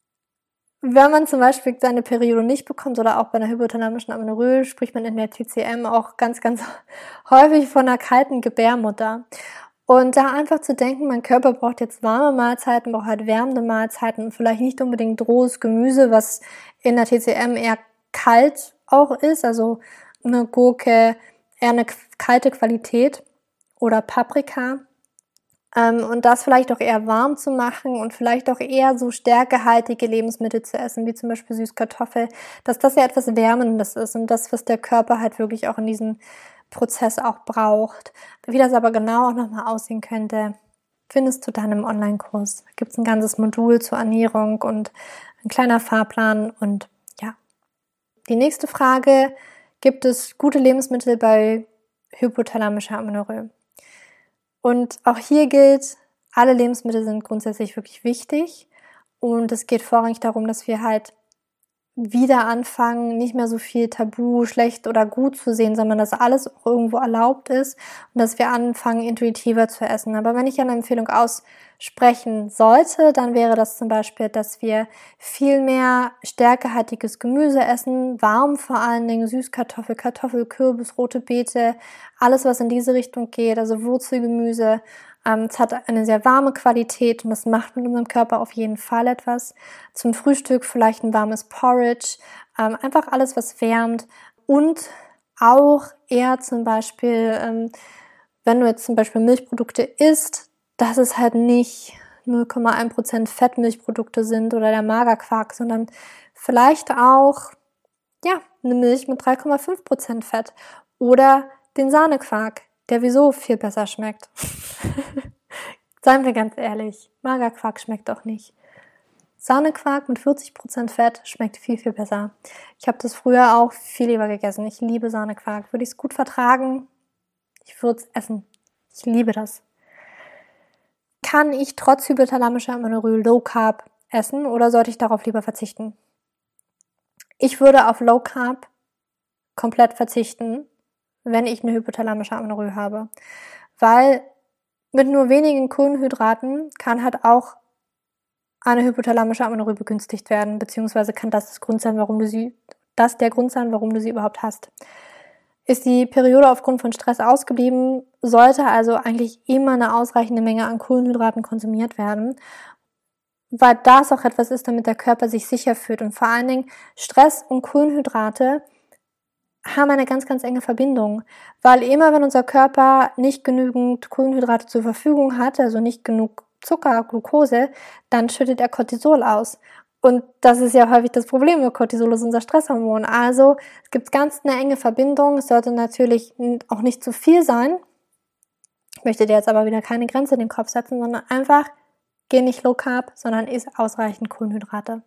wenn man zum Beispiel seine Periode nicht bekommt oder auch bei einer hypothalamischen Amenorrhoe, spricht man in der T C M auch ganz, ganz häufig von einer kalten Gebärmutter. Und da einfach zu denken, mein Körper braucht jetzt warme Mahlzeiten, braucht halt wärmende Mahlzeiten und vielleicht nicht unbedingt rohes Gemüse, was in der T C M eher kalt auch ist, also eine Gurke, eher eine kalte Qualität oder Paprika. Ähm, und das vielleicht auch eher warm zu machen und vielleicht auch eher so stärkehaltige Lebensmittel zu essen, wie zum Beispiel Süßkartoffel, dass das ja etwas Wärmendes ist und das, was der Körper halt wirklich auch in diesem Prozess auch braucht. Wie das aber genau auch nochmal aussehen könnte, findest du dann im Online-Kurs. Da gibt es ein ganzes Modul zur Ernährung und ein kleiner Fahrplan. Und ja, die nächste Frage: Gibt es gute Lebensmittel bei hypothalamischer Amenorrhoe? Und auch hier gilt, alle Lebensmittel sind grundsätzlich wirklich wichtig und es geht vorrangig darum, dass wir halt wieder anfangen, nicht mehr so viel Tabu, schlecht oder gut zu sehen, sondern dass alles auch irgendwo erlaubt ist und dass wir anfangen, intuitiver zu essen. Aber wenn ich eine Empfehlung aussprechen sollte, dann wäre das zum Beispiel, dass wir viel mehr stärkehaltiges Gemüse essen, warm vor allen Dingen, Süßkartoffel, Kartoffel, Kürbis, rote Beete, alles, was in diese Richtung geht, also Wurzelgemüse. Es hat eine sehr warme Qualität und das macht mit unserem Körper auf jeden Fall etwas. Zum Frühstück vielleicht ein warmes Porridge, einfach alles, was wärmt und auch eher zum Beispiel, wenn du jetzt zum Beispiel Milchprodukte isst, dass es halt nicht null Komma eins Prozent Fettmilchprodukte sind oder der Magerquark, sondern vielleicht auch ja eine Milch mit drei Komma fünf Prozent Fett oder den Sahnequark, der wieso viel besser schmeckt. Seien wir ganz ehrlich, Magerquark schmeckt auch nicht. Sahnequark mit vierzig Prozent Fett schmeckt viel, viel besser. Ich habe das früher auch viel lieber gegessen. Ich liebe Sahnequark. Würde ich es gut vertragen? Ich würde es essen. Ich liebe das. Kann ich trotz hypothalamischer Amenorrhoe Low Carb essen oder sollte ich darauf lieber verzichten? Ich würde auf Low Carb komplett verzichten, wenn ich eine hypothalamische Amenorrhoe habe. Weil mit nur wenigen Kohlenhydraten kann halt auch eine hypothalamische Amenorrhoe begünstigt werden, beziehungsweise kann das, das Grund sein, warum du sie, das der Grund sein, warum du sie überhaupt hast. Ist die Periode aufgrund von Stress ausgeblieben, sollte also eigentlich immer eine ausreichende Menge an Kohlenhydraten konsumiert werden, weil das auch etwas ist, damit der Körper sich sicher fühlt. Und vor allen Dingen Stress und Kohlenhydrate haben eine ganz, ganz enge Verbindung, weil immer, wenn unser Körper nicht genügend Kohlenhydrate zur Verfügung hat, also nicht genug Zucker, Glucose, dann schüttet er Cortisol aus. Und das ist ja häufig das Problem mit Cortisol, ist unser Stresshormon. Also es gibt ganz eine enge Verbindung. Es sollte natürlich auch nicht zu viel sein. Ich möchte dir jetzt aber wieder keine Grenze in den Kopf setzen, sondern einfach geh nicht Low Carb, sondern iss ausreichend Kohlenhydrate.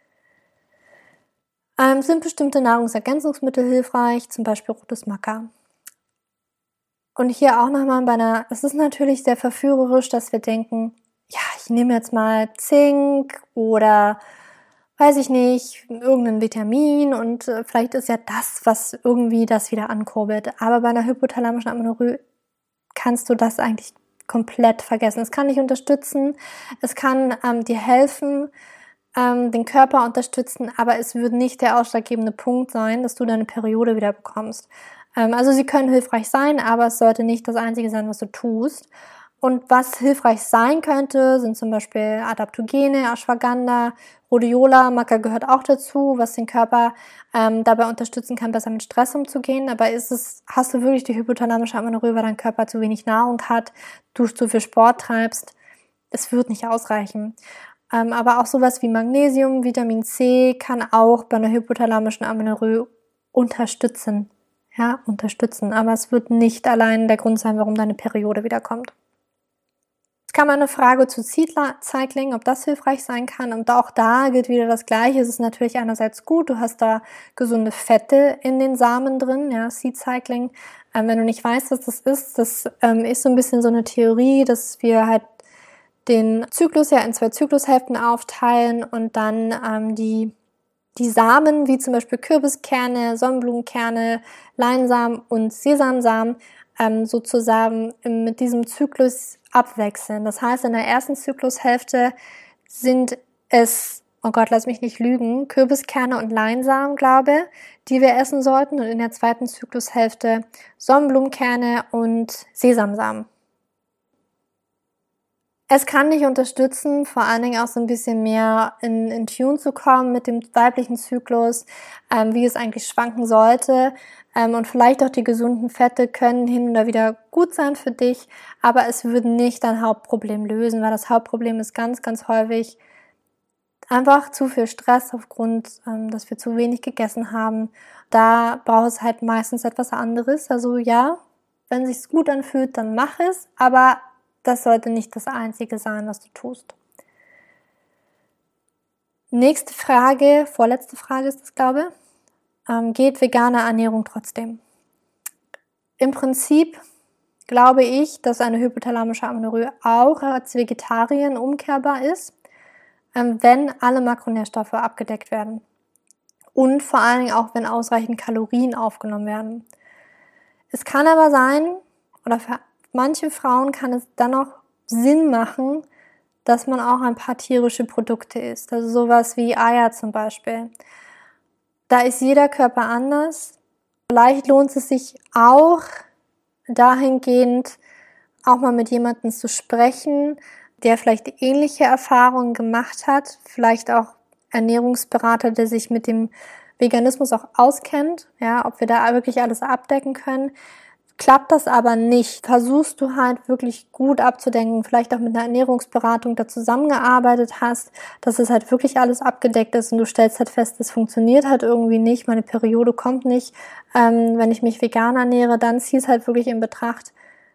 Ähm, sind bestimmte Nahrungsergänzungsmittel hilfreich, zum Beispiel rotes Maca. Und hier auch nochmal bei einer, es ist natürlich sehr verführerisch, dass wir denken, ja, ich nehme jetzt mal Zink oder weiß ich nicht, irgendein Vitamin und äh, vielleicht ist ja das, was irgendwie das wieder ankurbelt. Aber bei einer hypothalamischen Amenorrhoe kannst du das eigentlich komplett vergessen. Es kann dich unterstützen, es kann ähm, dir helfen, ähm, den Körper unterstützen, aber es wird nicht der ausschlaggebende Punkt sein, dass du deine Periode wieder bekommst. Ähm, also sie können hilfreich sein, aber es sollte nicht das Einzige sein, was du tust. Und was hilfreich sein könnte, sind zum Beispiel Adaptogene, Ashwagandha, Rhodiola, Maca gehört auch dazu, was den Körper ähm, dabei unterstützen kann, besser mit Stress umzugehen. Aber ist es, hast du wirklich die hypothalamische Amenorrhoe, weil dein Körper zu wenig Nahrung hat, du zu viel Sport treibst? Es wird nicht ausreichen. Ähm, aber auch sowas wie Magnesium, Vitamin C kann auch bei einer hypothalamischen Amenorrhoe unterstützen. Ja, unterstützen. Aber es wird nicht allein der Grund sein, warum deine Periode wiederkommt. Es kam eine Frage zu Seed Cycling, ob das hilfreich sein kann. Und auch da gilt wieder das Gleiche. Es ist natürlich einerseits gut, du hast da gesunde Fette in den Samen drin, ja, Seed Cycling. Ähm, wenn du nicht weißt, was das ist, das ähm, ist so ein bisschen so eine Theorie, dass wir halt den Zyklus ja in zwei Zyklushälften aufteilen und dann ähm, die, die Samen, wie zum Beispiel Kürbiskerne, Sonnenblumenkerne, Leinsamen und Sesamsamen, ähm, sozusagen mit diesem Zyklus abwechseln. Das heißt, in der ersten Zyklushälfte sind es, oh Gott, lass mich nicht lügen, Kürbiskerne und Leinsamen, glaube, die wir essen sollten. Und in der zweiten Zyklushälfte Sonnenblumenkerne und Sesamsamen. Es kann dich unterstützen, vor allen Dingen auch so ein bisschen mehr in, in Tune zu kommen mit dem weiblichen Zyklus, ähm, wie es eigentlich schwanken sollte. Ähm, und vielleicht auch die gesunden Fette können hin und wieder gut sein für dich, aber es würde nicht dein Hauptproblem lösen, weil das Hauptproblem ist ganz, ganz häufig einfach zu viel Stress aufgrund, ähm, dass wir zu wenig gegessen haben. Da braucht es halt meistens etwas anderes. Also ja, wenn es sich gut anfühlt, dann mach es, aber das sollte nicht das Einzige sein, was du tust. Nächste Frage, vorletzte Frage ist das, glaube ich. Ähm, geht vegane Ernährung trotzdem? Im Prinzip glaube ich, dass eine hypothalamische Amenorrhoe auch als Vegetarierin umkehrbar ist, ähm, wenn alle Makronährstoffe abgedeckt werden. Und vor allen Dingen auch, wenn ausreichend Kalorien aufgenommen werden. Es kann aber sein, oder für manche Frauen kann es dann auch Sinn machen, dass man auch ein paar tierische Produkte isst. Also sowas wie Eier zum Beispiel. Da ist jeder Körper anders. Vielleicht lohnt es sich auch dahingehend, auch mal mit jemandem zu sprechen, der vielleicht ähnliche Erfahrungen gemacht hat. Vielleicht auch Ernährungsberater, der sich mit dem Veganismus auch auskennt. Ja, ob wir da wirklich alles abdecken können. Klappt das aber nicht, versuchst du halt wirklich gut abzudenken, vielleicht auch mit einer Ernährungsberatung da zusammengearbeitet hast, dass es halt wirklich alles abgedeckt ist und du stellst halt fest, das funktioniert halt irgendwie nicht, meine Periode kommt nicht, ähm, wenn ich mich vegan ernähre, dann zieh es halt wirklich in Betracht,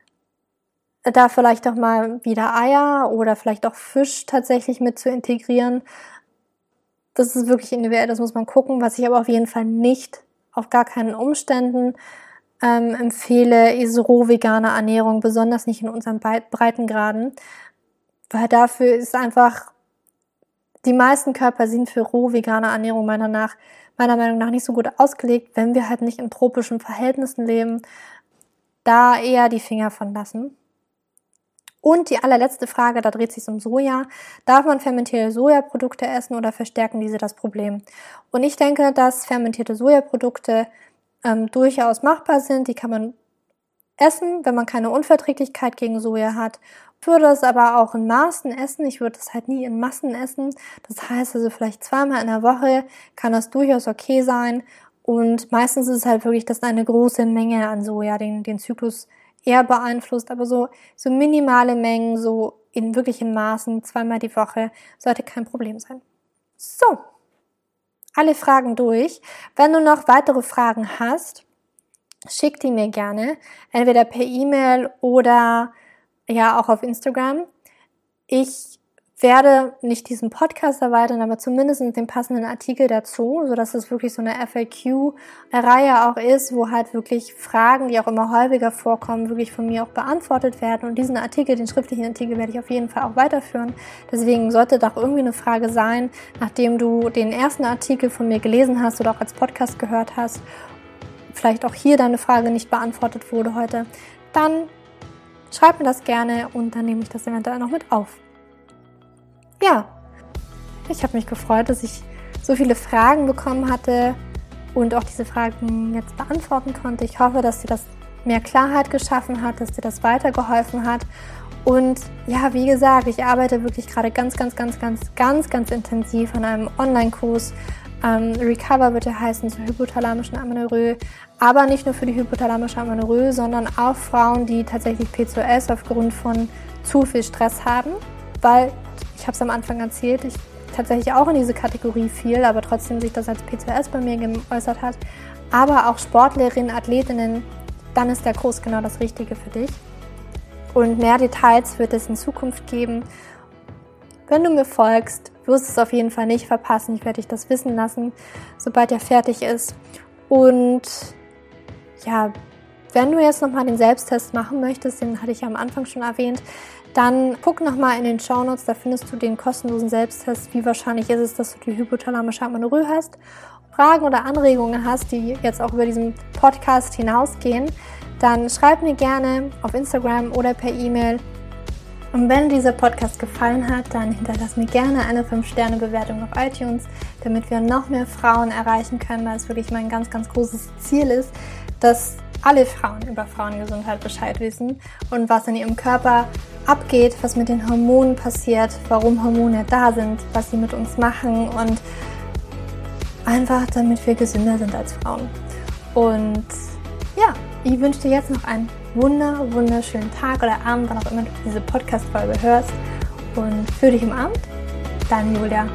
da vielleicht auch mal wieder Eier oder vielleicht auch Fisch tatsächlich mit zu integrieren. Das ist wirklich individuell, das muss man gucken, was ich aber auf jeden Fall nicht, auf gar keinen Umständen Ähm, empfehle, ist roh-vegane Ernährung, besonders nicht in unseren Breitengraden, weil dafür ist einfach, die meisten Körper sind für roh-vegane Ernährung meiner, nach, meiner Meinung nach nicht so gut ausgelegt, wenn wir halt nicht in tropischen Verhältnissen leben, da eher die Finger von lassen. Und die allerletzte Frage, da dreht sich um Soja. Darf man fermentierte Sojaprodukte essen oder verstärken diese das Problem? Und ich denke, dass fermentierte Sojaprodukte Ähm, durchaus machbar sind, die kann man essen, wenn man keine Unverträglichkeit gegen Soja hat. Ich würde es aber auch in Maßen essen, ich würde es halt nie in Massen essen. Das heißt also vielleicht zweimal in der Woche kann das durchaus okay sein und meistens ist es halt wirklich, dass eine große Menge an Soja den, den Zyklus eher beeinflusst, aber so, so minimale Mengen, so in wirklichen Maßen, zweimal die Woche, sollte kein Problem sein. So. Alle Fragen durch. Wenn du noch weitere Fragen hast, schick die mir gerne, entweder per E-Mail oder ja auch auf Instagram. Ich werde nicht diesen Podcast erweitern, aber zumindest den passenden Artikel dazu, sodass es wirklich so eine F A Q-Reihe auch ist, wo halt wirklich Fragen, die auch immer häufiger vorkommen, wirklich von mir auch beantwortet werden. Und diesen Artikel, den schriftlichen Artikel, werde ich auf jeden Fall auch weiterführen. Deswegen sollte doch irgendwie eine Frage sein, nachdem du den ersten Artikel von mir gelesen hast oder auch als Podcast gehört hast, vielleicht auch hier deine Frage nicht beantwortet wurde heute, dann schreib mir das gerne und dann nehme ich das eventuell noch mit auf. Ja, ich habe mich gefreut, dass ich so viele Fragen bekommen hatte und auch diese Fragen jetzt beantworten konnte. Ich hoffe, dass dir das mehr Klarheit geschaffen hat, dass dir das weitergeholfen hat. Und ja, wie gesagt, ich arbeite wirklich gerade ganz, ganz, ganz, ganz, ganz, ganz intensiv an einem Online-Kurs. Ähm, Recover wird ja heißen zur hypothalamischen Amenorrhoe, aber nicht nur für die hypothalamische Amenorrhoe, sondern auch Frauen, die tatsächlich P C O S aufgrund von zu viel Stress haben, weil ich habe es am Anfang erzählt, ich tatsächlich auch in diese Kategorie fiel, aber trotzdem sich das als P C O S bei mir geäußert hat. Aber auch Sportlerinnen, Athletinnen, dann ist der Kurs genau das Richtige für dich. Und mehr Details wird es in Zukunft geben. Wenn du mir folgst, wirst du es auf jeden Fall nicht verpassen. Ich werde dich das wissen lassen, sobald er fertig ist. Und ja, wenn du jetzt nochmal den Selbsttest machen möchtest, den hatte ich ja am Anfang schon erwähnt, dann guck nochmal in den Shownotes, da findest du den kostenlosen Selbsttest. Wie wahrscheinlich ist es, dass du die hypothalamische Amenorrhoe hast? Fragen oder Anregungen hast, die jetzt auch über diesen Podcast hinausgehen, dann schreib mir gerne auf Instagram oder per E-Mail. Und wenn dieser Podcast gefallen hat, dann hinterlass mir gerne eine fünf Sterne Bewertung auf iTunes, damit wir noch mehr Frauen erreichen können, weil es wirklich mein ganz, ganz großes Ziel ist, dass alle Frauen über Frauengesundheit Bescheid wissen und was in ihrem Körper abgeht, was mit den Hormonen passiert, warum Hormone da sind, was sie mit uns machen und einfach, damit wir gesünder sind als Frauen. Und ja, ich wünsche dir jetzt noch einen wunder, wunderschönen Tag oder Abend, wann auch immer du diese Podcast-Folge hörst und fühl dich umarmt, deine Julia.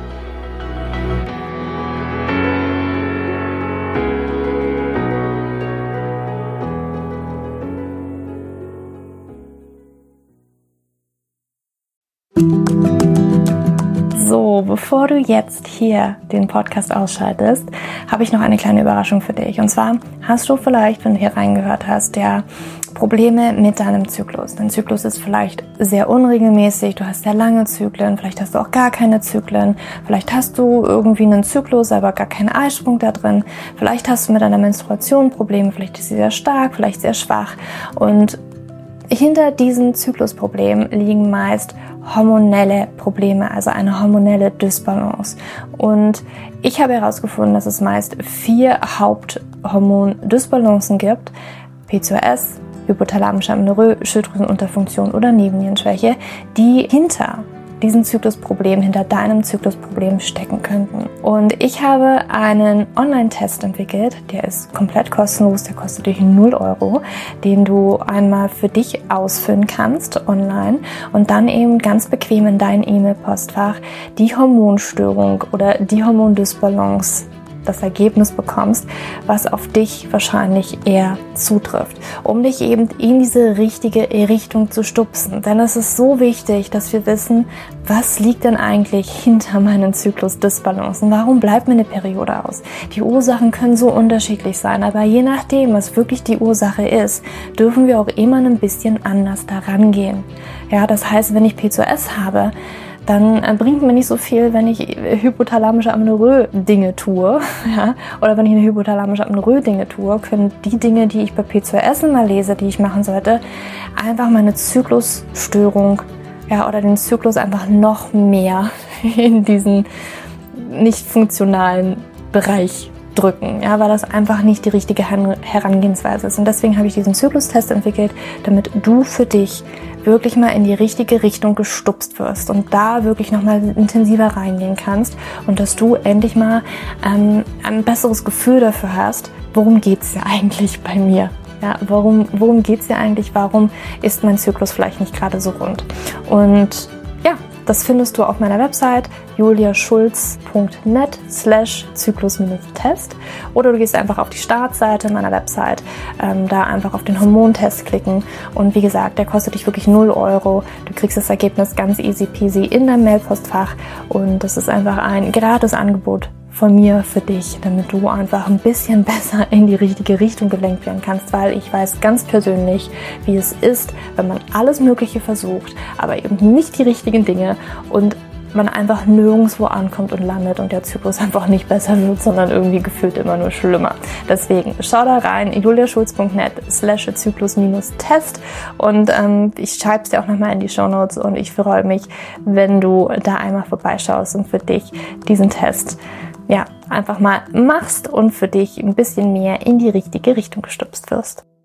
So, bevor du jetzt hier den Podcast ausschaltest, habe ich noch eine kleine Überraschung für dich. Und zwar hast du vielleicht, wenn du hier reingehört hast, ja Probleme mit deinem Zyklus. Dein Zyklus ist vielleicht sehr unregelmäßig, du hast sehr lange Zyklen, vielleicht hast du auch gar keine Zyklen, vielleicht hast du irgendwie einen Zyklus, aber gar keinen Eisprung da drin, vielleicht hast du mit deiner Menstruation Probleme, vielleicht ist sie sehr stark, vielleicht sehr schwach und hinter diesen Zyklusproblemen liegen meist hormonelle Probleme, also eine hormonelle Dysbalance. Und ich habe herausgefunden, dass es meist vier Haupthormondysbalancen gibt: P C O S, hypothalamische Amenorrhoe, Schilddrüsenunterfunktion oder Nebennierenschwäche, die hinter diesen Zyklusproblem, hinter deinem Zyklusproblem stecken könnten. Und ich habe einen Online-Test entwickelt, der ist komplett kostenlos, der kostet dich null Euro, den du einmal für dich ausfüllen kannst online und dann eben ganz bequem in dein E-Mail-Postfach die Hormonstörung oder die Hormondysbalance, das Ergebnis bekommst, was auf dich wahrscheinlich eher zutrifft, um dich eben in diese richtige Richtung zu stupsen. Denn es ist so wichtig, dass wir wissen, was liegt denn eigentlich hinter meinen Zyklusdysbalancen? Warum bleibt mir eine Periode aus? Die Ursachen können so unterschiedlich sein, aber je nachdem, was wirklich die Ursache ist, dürfen wir auch immer ein bisschen anders daran gehen. Ja, das heißt, wenn ich P C O S habe, dann bringt mir nicht so viel, wenn ich hypothalamische Amenorrhoe Dinge tue, ja, oder wenn ich eine hypothalamische Amenorrhoe Dinge tue, können die Dinge, die ich bei P C O S immer lese, die ich machen sollte, einfach meine Zyklusstörung, ja, oder den Zyklus einfach noch mehr in diesen nicht funktionalen Bereich drücken, ja, weil das einfach nicht die richtige Herangehensweise ist. Und deswegen habe ich diesen Zyklustest entwickelt, damit du für dich wirklich mal in die richtige Richtung gestupst wirst und da wirklich nochmal intensiver reingehen kannst und dass du endlich mal ähm, ein besseres Gefühl dafür hast, worum geht es ja eigentlich bei mir? Ja, warum, worum geht es ja eigentlich? Warum ist mein Zyklus vielleicht nicht gerade so rund? Und ja, Das findest du auf meiner Website juliaschulz.net slash Zyklus-Test oder du gehst einfach auf die Startseite meiner Website, ähm, da einfach auf den Hormontest klicken und wie gesagt, der kostet dich wirklich null Euro. Du kriegst das Ergebnis ganz easy peasy in dein Mailpostfach und das ist einfach ein gratis Angebot von mir für dich, damit du einfach ein bisschen besser in die richtige Richtung gelenkt werden kannst, weil ich weiß ganz persönlich, wie es ist, wenn man alles Mögliche versucht, aber eben nicht die richtigen Dinge und man einfach nirgendwo ankommt und landet und der Zyklus einfach nicht besser wird, sondern irgendwie gefühlt immer nur schlimmer. Deswegen schau da rein, juliaschulz.net slash Zyklus-Test und ähm, ich schreibe es dir auch nochmal in die Shownotes und ich freue mich, wenn du da einmal vorbeischaust und für dich diesen Test ja, einfach mal machst und für dich ein bisschen mehr in die richtige Richtung gestupst wirst.